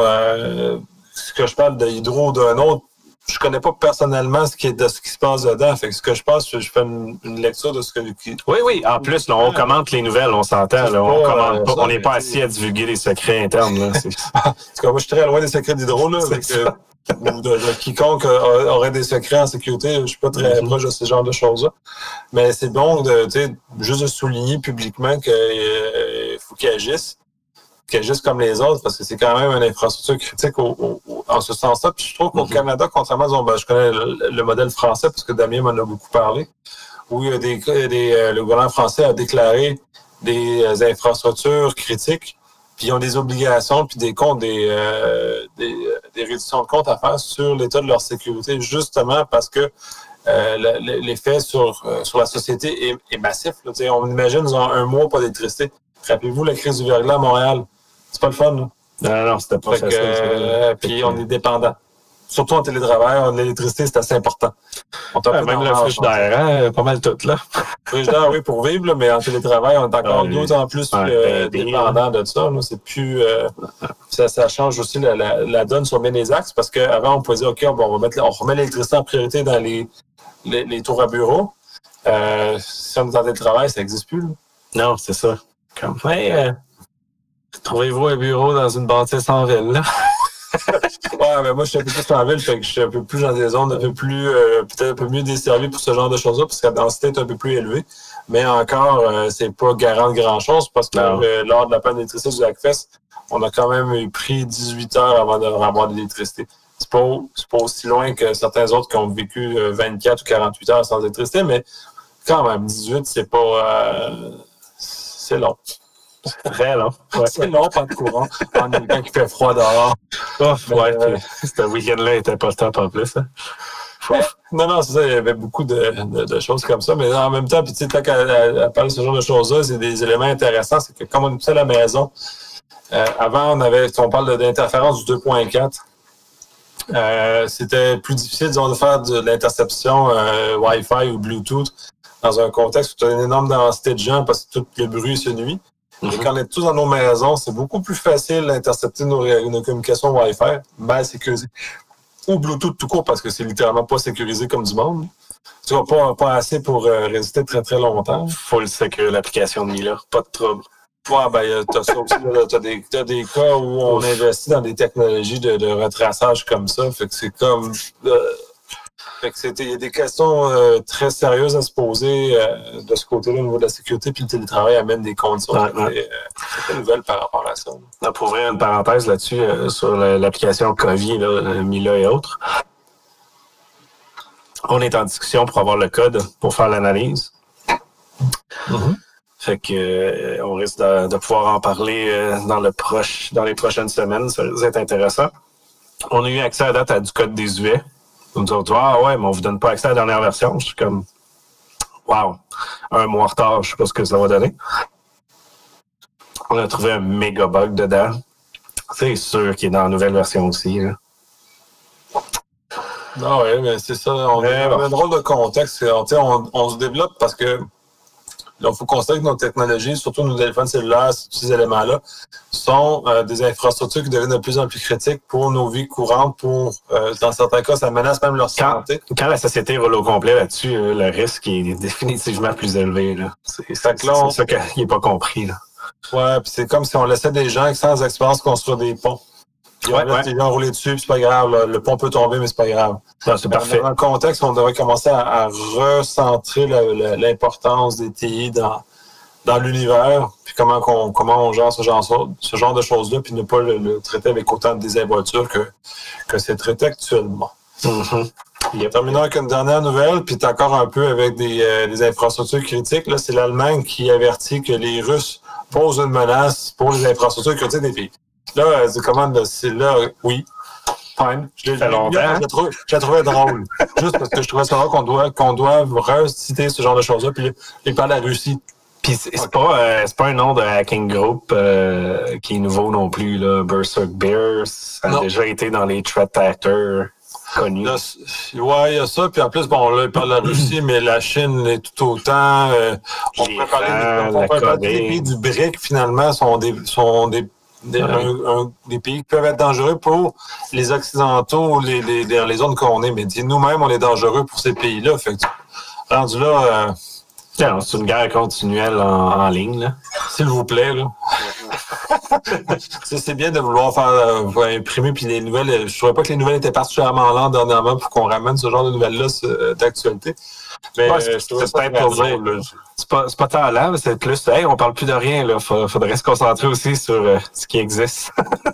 Speaker 1: ce que je parle de Hydro ou d'un autre, je connais pas personnellement ce qui se passe dedans. Fait que ce que je pense, je fais une lecture de ce que...
Speaker 2: Oui. En plus, là, on commente les nouvelles, on s'entend. Là, on commente pas. On n'est pas assis à divulguer les secrets internes. Là.
Speaker 1: En tout cas, moi, je suis très loin des secrets d'Hydro. Là, ou de quiconque aurait des secrets en sécurité. Je suis pas très proche de ce genre de choses-là. Mais c'est bon juste de souligner publiquement qu'il faut qu'ils agissent comme les autres, parce que c'est quand même une infrastructure critique en ce sens-là. Puis je trouve qu'au Canada, contrairement à je connais le modèle français, parce que Damien m'en a beaucoup parlé, où le gouvernement français a déclaré des infrastructures critiques, puis ils ont des obligations, puis des comptes, des réductions de comptes à faire sur l'état de leur sécurité, justement parce que l'effet sur la société est massif. Là. On imagine, nous avons un mois pas d'électricité. Rappelez-vous la crise du verglas à Montréal. C'est pas le fun, là.
Speaker 2: Non, c'était pas facile.
Speaker 1: Puis on est dépendant. Surtout en télétravail, l'électricité, c'est assez important.
Speaker 2: Même le frigidaire, pas mal tout, là.
Speaker 1: Le frigidaire, oui, pour vivre, là, mais en télétravail, on est encore d'autant plus dépendant de ça. Là. C'est plus... ça change aussi la donne sur bien les axes, parce qu'avant, on pouvait dire, OK, on remet l'électricité en priorité dans les tours à bureau. Si on est en télétravail, ça n'existe plus. Là.
Speaker 2: Non, c'est ça. Comme, trouvez-vous un bureau dans une bâtisse en ville, là?
Speaker 1: Ouais, mais moi, je suis un peu plus en ville, fait que je suis un peu plus dans des zones un peu plus, peut-être un peu mieux desservies pour ce genre de choses-là, parce que la densité est un peu plus élevée. Mais encore, c'est pas garant de grand-chose, parce que lors de la panne d'électricité du Hackfest, on a quand même pris 18 heures avant d'avoir de l'électricité. C'est pas aussi loin que certains autres qui ont vécu 24 ou 48 heures sans électricité, mais quand même, 18, c'est pas... c'est long.
Speaker 2: C'est très long.
Speaker 1: Ouais. C'est long, pas de courant. En même temps qu'il fait froid dehors.
Speaker 2: Ce week-end-là n'était pas le top en plus. Hein.
Speaker 1: Non, c'est ça. Il y avait beaucoup de choses comme ça. Mais en même temps, puis tu sais, tant qu'elle parle de ce genre de choses-là, c'est des éléments intéressants. C'est que comme on était à la maison, avant, on parle d'interférence du 2.4. C'était plus difficile, disons, de faire de l'interception Wi-Fi ou Bluetooth dans un contexte où tu as une énorme densité de gens parce que tout le bruit se nuit. Et quand on est tous dans nos maisons, c'est beaucoup plus facile d'intercepter nos communications Wi-Fi mal sécurisées. Ou Bluetooth tout court, parce que c'est littéralement pas sécurisé comme du monde. Tu vois, pas assez pour résister très très longtemps.
Speaker 2: Full sécure l'application de Mila, pas de trouble.
Speaker 1: Ouais, ben, t'as ça aussi, t'as des cas où on investit dans des technologies de retraçage comme ça. Fait que c'est comme... Fait que il y a des questions très sérieuses à se poser de ce côté-là au niveau de la sécurité, puis le télétravail amène des conditions très nouvelles par rapport à ça.
Speaker 2: Pour ouvrir une parenthèse là-dessus, sur l'application COVID, là, Mila et autres, on est en discussion pour avoir le code pour faire l'analyse. Mm-hmm. Fait que on risque de pouvoir en parler dans les prochaines semaines. Ça va être intéressant. On a eu accès à date à du code désuet. On nous a dit, mais on vous donne pas accès à la dernière version. Je suis comme, wow, un mois en retard, je sais pas ce que ça va donner. On a trouvé un méga bug dedans. C'est sûr qu'il est dans la nouvelle version aussi. Là.
Speaker 1: Non, oui, mais c'est ça. On a un drôle de contexte. On se développe parce que il faut constater que nos technologies, surtout nos téléphones cellulaires, ces éléments-là, sont des infrastructures qui deviennent de plus en plus critiques pour nos vies courantes. Dans certains cas, ça menace même leur santé.
Speaker 2: Quand la société roule au complet là-dessus, le risque est définitivement plus élevé. Là. C'est ça qu'il n'est pas compris. Là.
Speaker 1: Ouais, puis c'est comme si on laissait des gens sans expérience construire des ponts. Puis on laisse des gens rouler dessus, puis c'est pas grave. Là. Le pont peut tomber, mais c'est pas grave.
Speaker 2: Non, c'est parfait.
Speaker 1: Dans le contexte, on devrait commencer à recentrer l'importance des TI dans l'univers, puis comment on gère ce genre de choses-là, puis ne pas le traiter avec autant de désinvolture que c'est traité actuellement.
Speaker 2: Mm-hmm.
Speaker 1: Terminons avec une dernière nouvelle, puis encore un peu avec des infrastructures critiques. Là, c'est l'Allemagne qui avertit que les Russes posent une menace pour les infrastructures critiques des pays. Là, c'est là, oui. Fine. Je l'ai trouvé drôle. Juste parce que je trouvais ça drôle qu'on doit reciter ce genre de choses-là, puis il parle de la Russie.
Speaker 2: Puis c'est pas un nom de hacking group qui est nouveau non plus, là. Berserk Bears, ça a déjà été dans les threat actors connus.
Speaker 1: Ouais, il y a ça. Puis en plus, là, il parle de la Russie, mais la Chine est tout autant. On peut parler des pays du BRIC, finalement, sont des pays qui peuvent être dangereux pour les Occidentaux, les zones qu'on est. Mais nous-mêmes, on est dangereux pour ces pays-là. Fait que, rendu là...
Speaker 2: c'est une guerre continuelle en ligne. Là.
Speaker 1: S'il vous plaît. Là. C'est bien de vouloir faire imprimer. Puis les nouvelles, je ne trouvais pas que les nouvelles étaient particulièrement lentes dernièrement pour qu'on ramène ce genre de nouvelles-là d'actualité. Mais
Speaker 2: c'est peut-être pour dire, c'est pas tant là, mais c'est plus, on parle plus de rien, là. Faudrait se concentrer aussi sur ce qui existe.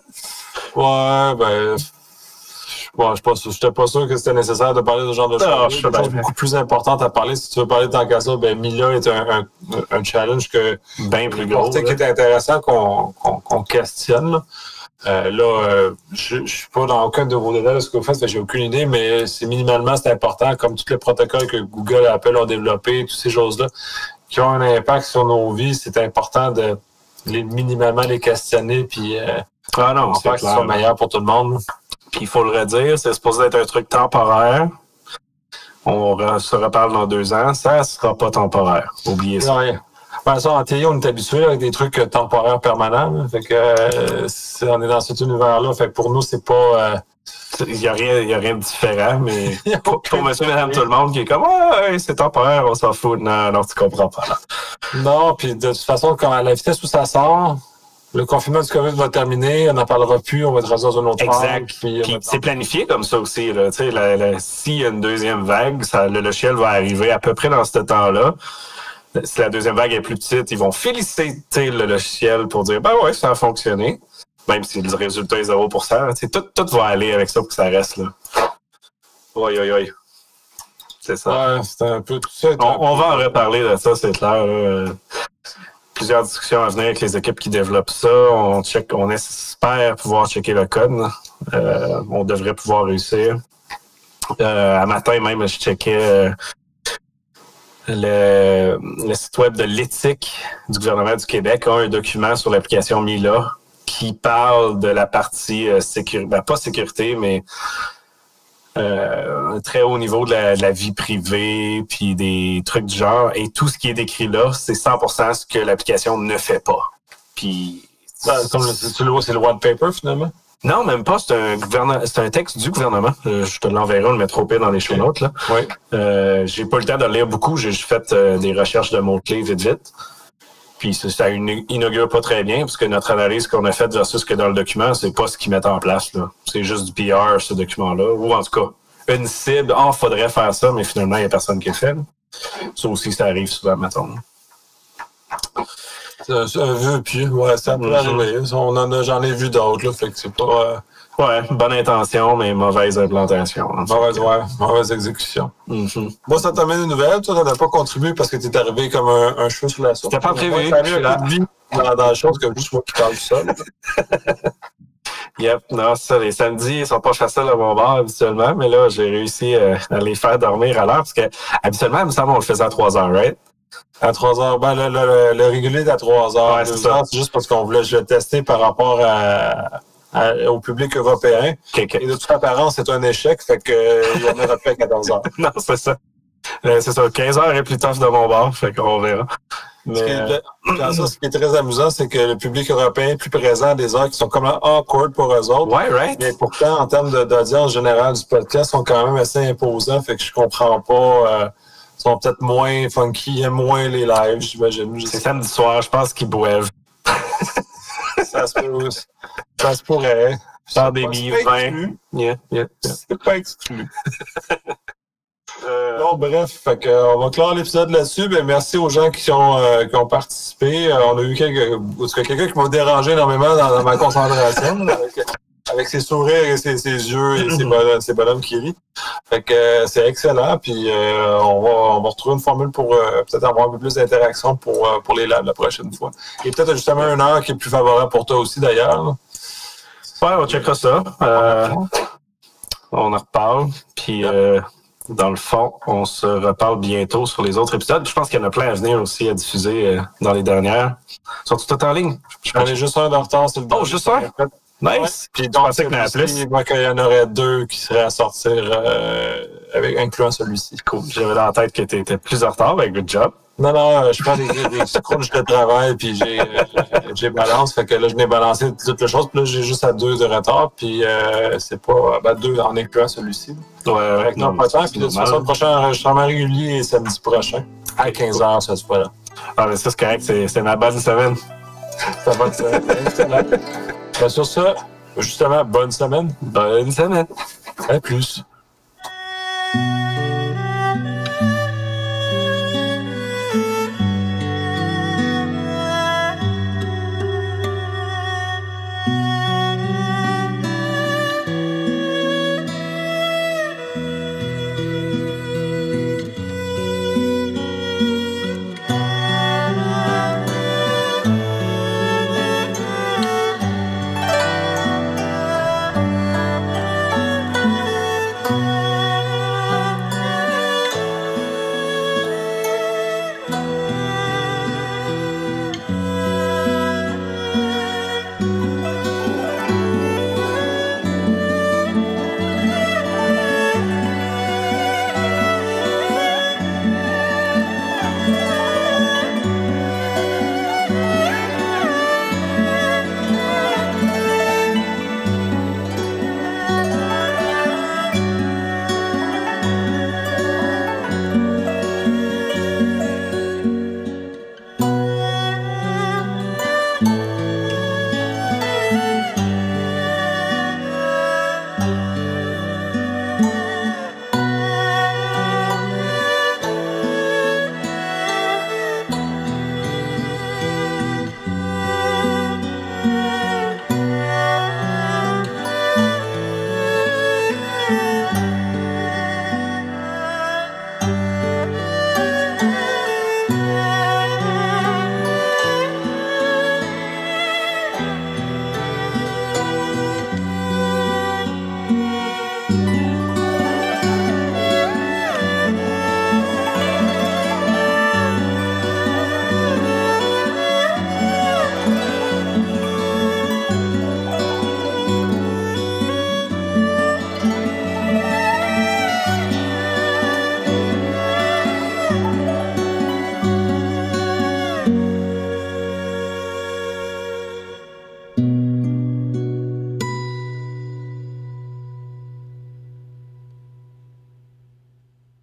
Speaker 1: Je n'étais pas sûr que c'était nécessaire de parler de ce genre de choses. C'est une chose beaucoup plus importante à parler. Si tu veux parler tant qu'à ça, Mila est un challenge
Speaker 2: bien plus gros.
Speaker 1: Qui est intéressant qu'on questionne. Je ne suis pas dans aucun de vos détails de ce que vous faites, j'ai aucune idée, mais c'est important, comme tous les protocoles que Google et Apple ont développés, toutes ces choses-là, qui ont un impact sur nos vies, c'est important de minimalement les questionner, puis
Speaker 2: c'est
Speaker 1: que ce soit meilleur pour tout le monde.
Speaker 2: Puis il faut le redire, c'est supposé être un truc temporaire. On se reparle dans 2 ans, ça ne sera pas temporaire. Oubliez ça.
Speaker 1: Ouais. Ça, en TI, on est habitué avec des trucs temporaires permanents. Là. Fait que on est dans cet univers-là. Fait que pour nous, c'est pas.
Speaker 2: Il n'y a rien de différent, mais pour monsieur, madame, tout le monde qui est comme c'est temporaire, on s'en fout. Non, tu comprends pas. Là.
Speaker 1: Non, puis de toute façon, quand à la vitesse où ça sort, le confinement du COVID va terminer, on n'en parlera plus, on va être rendu dans une autre phase.
Speaker 2: Exact. Puis c'est planifié comme ça aussi. Là. S'il y a une deuxième vague, le logiciel va arriver à peu près dans ce temps-là. Si la deuxième vague est plus petite, ils vont féliciter le logiciel pour dire ça a fonctionné. Même si le résultat est 0%. Tout va aller avec ça pour que ça reste là. Oui. C'est ça.
Speaker 1: Ouais, c'est un peu tout ça.
Speaker 2: On va en reparler de ça, c'est clair. Là. Plusieurs discussions à venir avec les équipes qui développent ça. On espère pouvoir checker le code. On devrait pouvoir réussir. À matin même, je checkais le site web de l'éthique du gouvernement du Québec a un document sur l'application Mila qui parle de la partie pas sécurité, mais un très haut niveau de la vie privée, puis des trucs du genre. Et tout ce qui est décrit là, c'est 100% ce que l'application ne fait pas. Puis,
Speaker 1: tu le vois, c'est le white paper, finalement?
Speaker 2: Non, même pas. C'est un texte du gouvernement. Je te l'enverrai, on le mettra au pire dans les show notes. Là.
Speaker 1: Oui.
Speaker 2: J'ai pas eu le temps de le lire beaucoup. J'ai juste fait des recherches de mots-clés vite. Puis ça inaugure pas très bien, parce que notre analyse qu'on a faite versus ce que dans le document, c'est pas ce qu'ils mettent en place. Là. C'est juste du PR, ce document-là. Ou en tout cas, une cible. Faudrait faire ça, mais finalement, il n'y a personne qui le fait. Ça aussi, ça arrive souvent, mettons.
Speaker 1: C'est un vœu pieux, ouais, ça peut arriver. J'en ai vu d'autres, là, fait que c'est pas...
Speaker 2: Ouais, bonne intention, mais mauvaise implantation.
Speaker 1: Mauvaise exécution. Moi, ça t'amène une nouvelle. Toi, t'as pas contribué parce que t'es arrivé comme un cheveu sur la soupe.
Speaker 2: C'était pas prévu.
Speaker 1: T'as eu un coup de vie dans la chose que juste moi qui parle tout seul.
Speaker 2: Yep, non, c'est ça. Les samedis, ils sont pas faciles à mon bar habituellement, mais là, j'ai réussi à les faire dormir à l'heure parce que habituellement, il me semble, on le faisait à 3 heures, right?
Speaker 1: À 3 heures. Ben, le régulier est à 3 heures.
Speaker 2: Ouais,
Speaker 1: 2 heures, c'est juste parce qu'on voulait le tester par rapport au public européen.
Speaker 2: Okay.
Speaker 1: Et de toute apparence, c'est un échec, fait que il y en aura plus à 14 heures.
Speaker 2: Non, c'est ça. C'est ça. 15 heures est plus tough de mon bar, fait qu'on verra. Mais...
Speaker 1: Ce qui est très amusant, c'est que le public européen est plus présent à des heures qui sont comme awkward pour eux autres.
Speaker 2: Ouais, right.
Speaker 1: Mais pourtant, en termes d'audience générale du podcast, ils sont quand même assez imposants, fait que je comprends pas... Ils sont peut-être moins funky, ils aiment moins les lives, j'imagine.
Speaker 2: C'est samedi soir, je pense qu'ils boivent.
Speaker 1: Ça se pourrait.
Speaker 2: Pandémie, 20. Yeah.
Speaker 1: C'est pas exclu. Bon, bref, fait que, on va clore l'épisode là-dessus. Ben, merci aux gens qui ont participé. On a eu quelqu'un qui m'a dérangé énormément dans ma concentration. Avec ses sourires et ses yeux et ses bonhommes qui rient. Fait que c'est excellent. Puis on va retrouver une formule pour peut-être avoir un peu plus d'interaction pour les labs la prochaine fois. Et peut-être justement une heure qui est plus favorable pour toi aussi d'ailleurs.
Speaker 2: Ouais, on checkera ça. On en reparle. Puis dans le fond, on se reparle bientôt sur les autres épisodes. Je pense qu'il y en a plein à venir aussi à diffuser dans les dernières. Sont-ils tout en ligne?
Speaker 1: On est juste un de retard, c'est le
Speaker 2: Oh, juste un? Nice.
Speaker 1: Ouais. Puis donc, je pensais qu'il y en aurait 2 qui seraient à sortir incluant celui-ci.
Speaker 2: Cool. J'avais dans la tête que tu étais plus en retard, mais good job.
Speaker 1: Non, je prends des crunchs de travail, puis j'ai balance. Fait que là, je n'ai balancé toutes les choses, puis là, j'ai juste à 2 de retard, puis c'est pas... 2 en incluant celui-ci.
Speaker 2: Ouais.
Speaker 1: Non, pas tant. Puis de toute façon, le prochain enregistrement régulier est samedi prochain, à 15h, ça se fait là.
Speaker 2: Ah, mais ça, c'est correct. C'est ma bonne semaine.
Speaker 1: Ça va être excellent. Sur ça, justement, bonne semaine.
Speaker 2: Bonne semaine.
Speaker 1: À plus.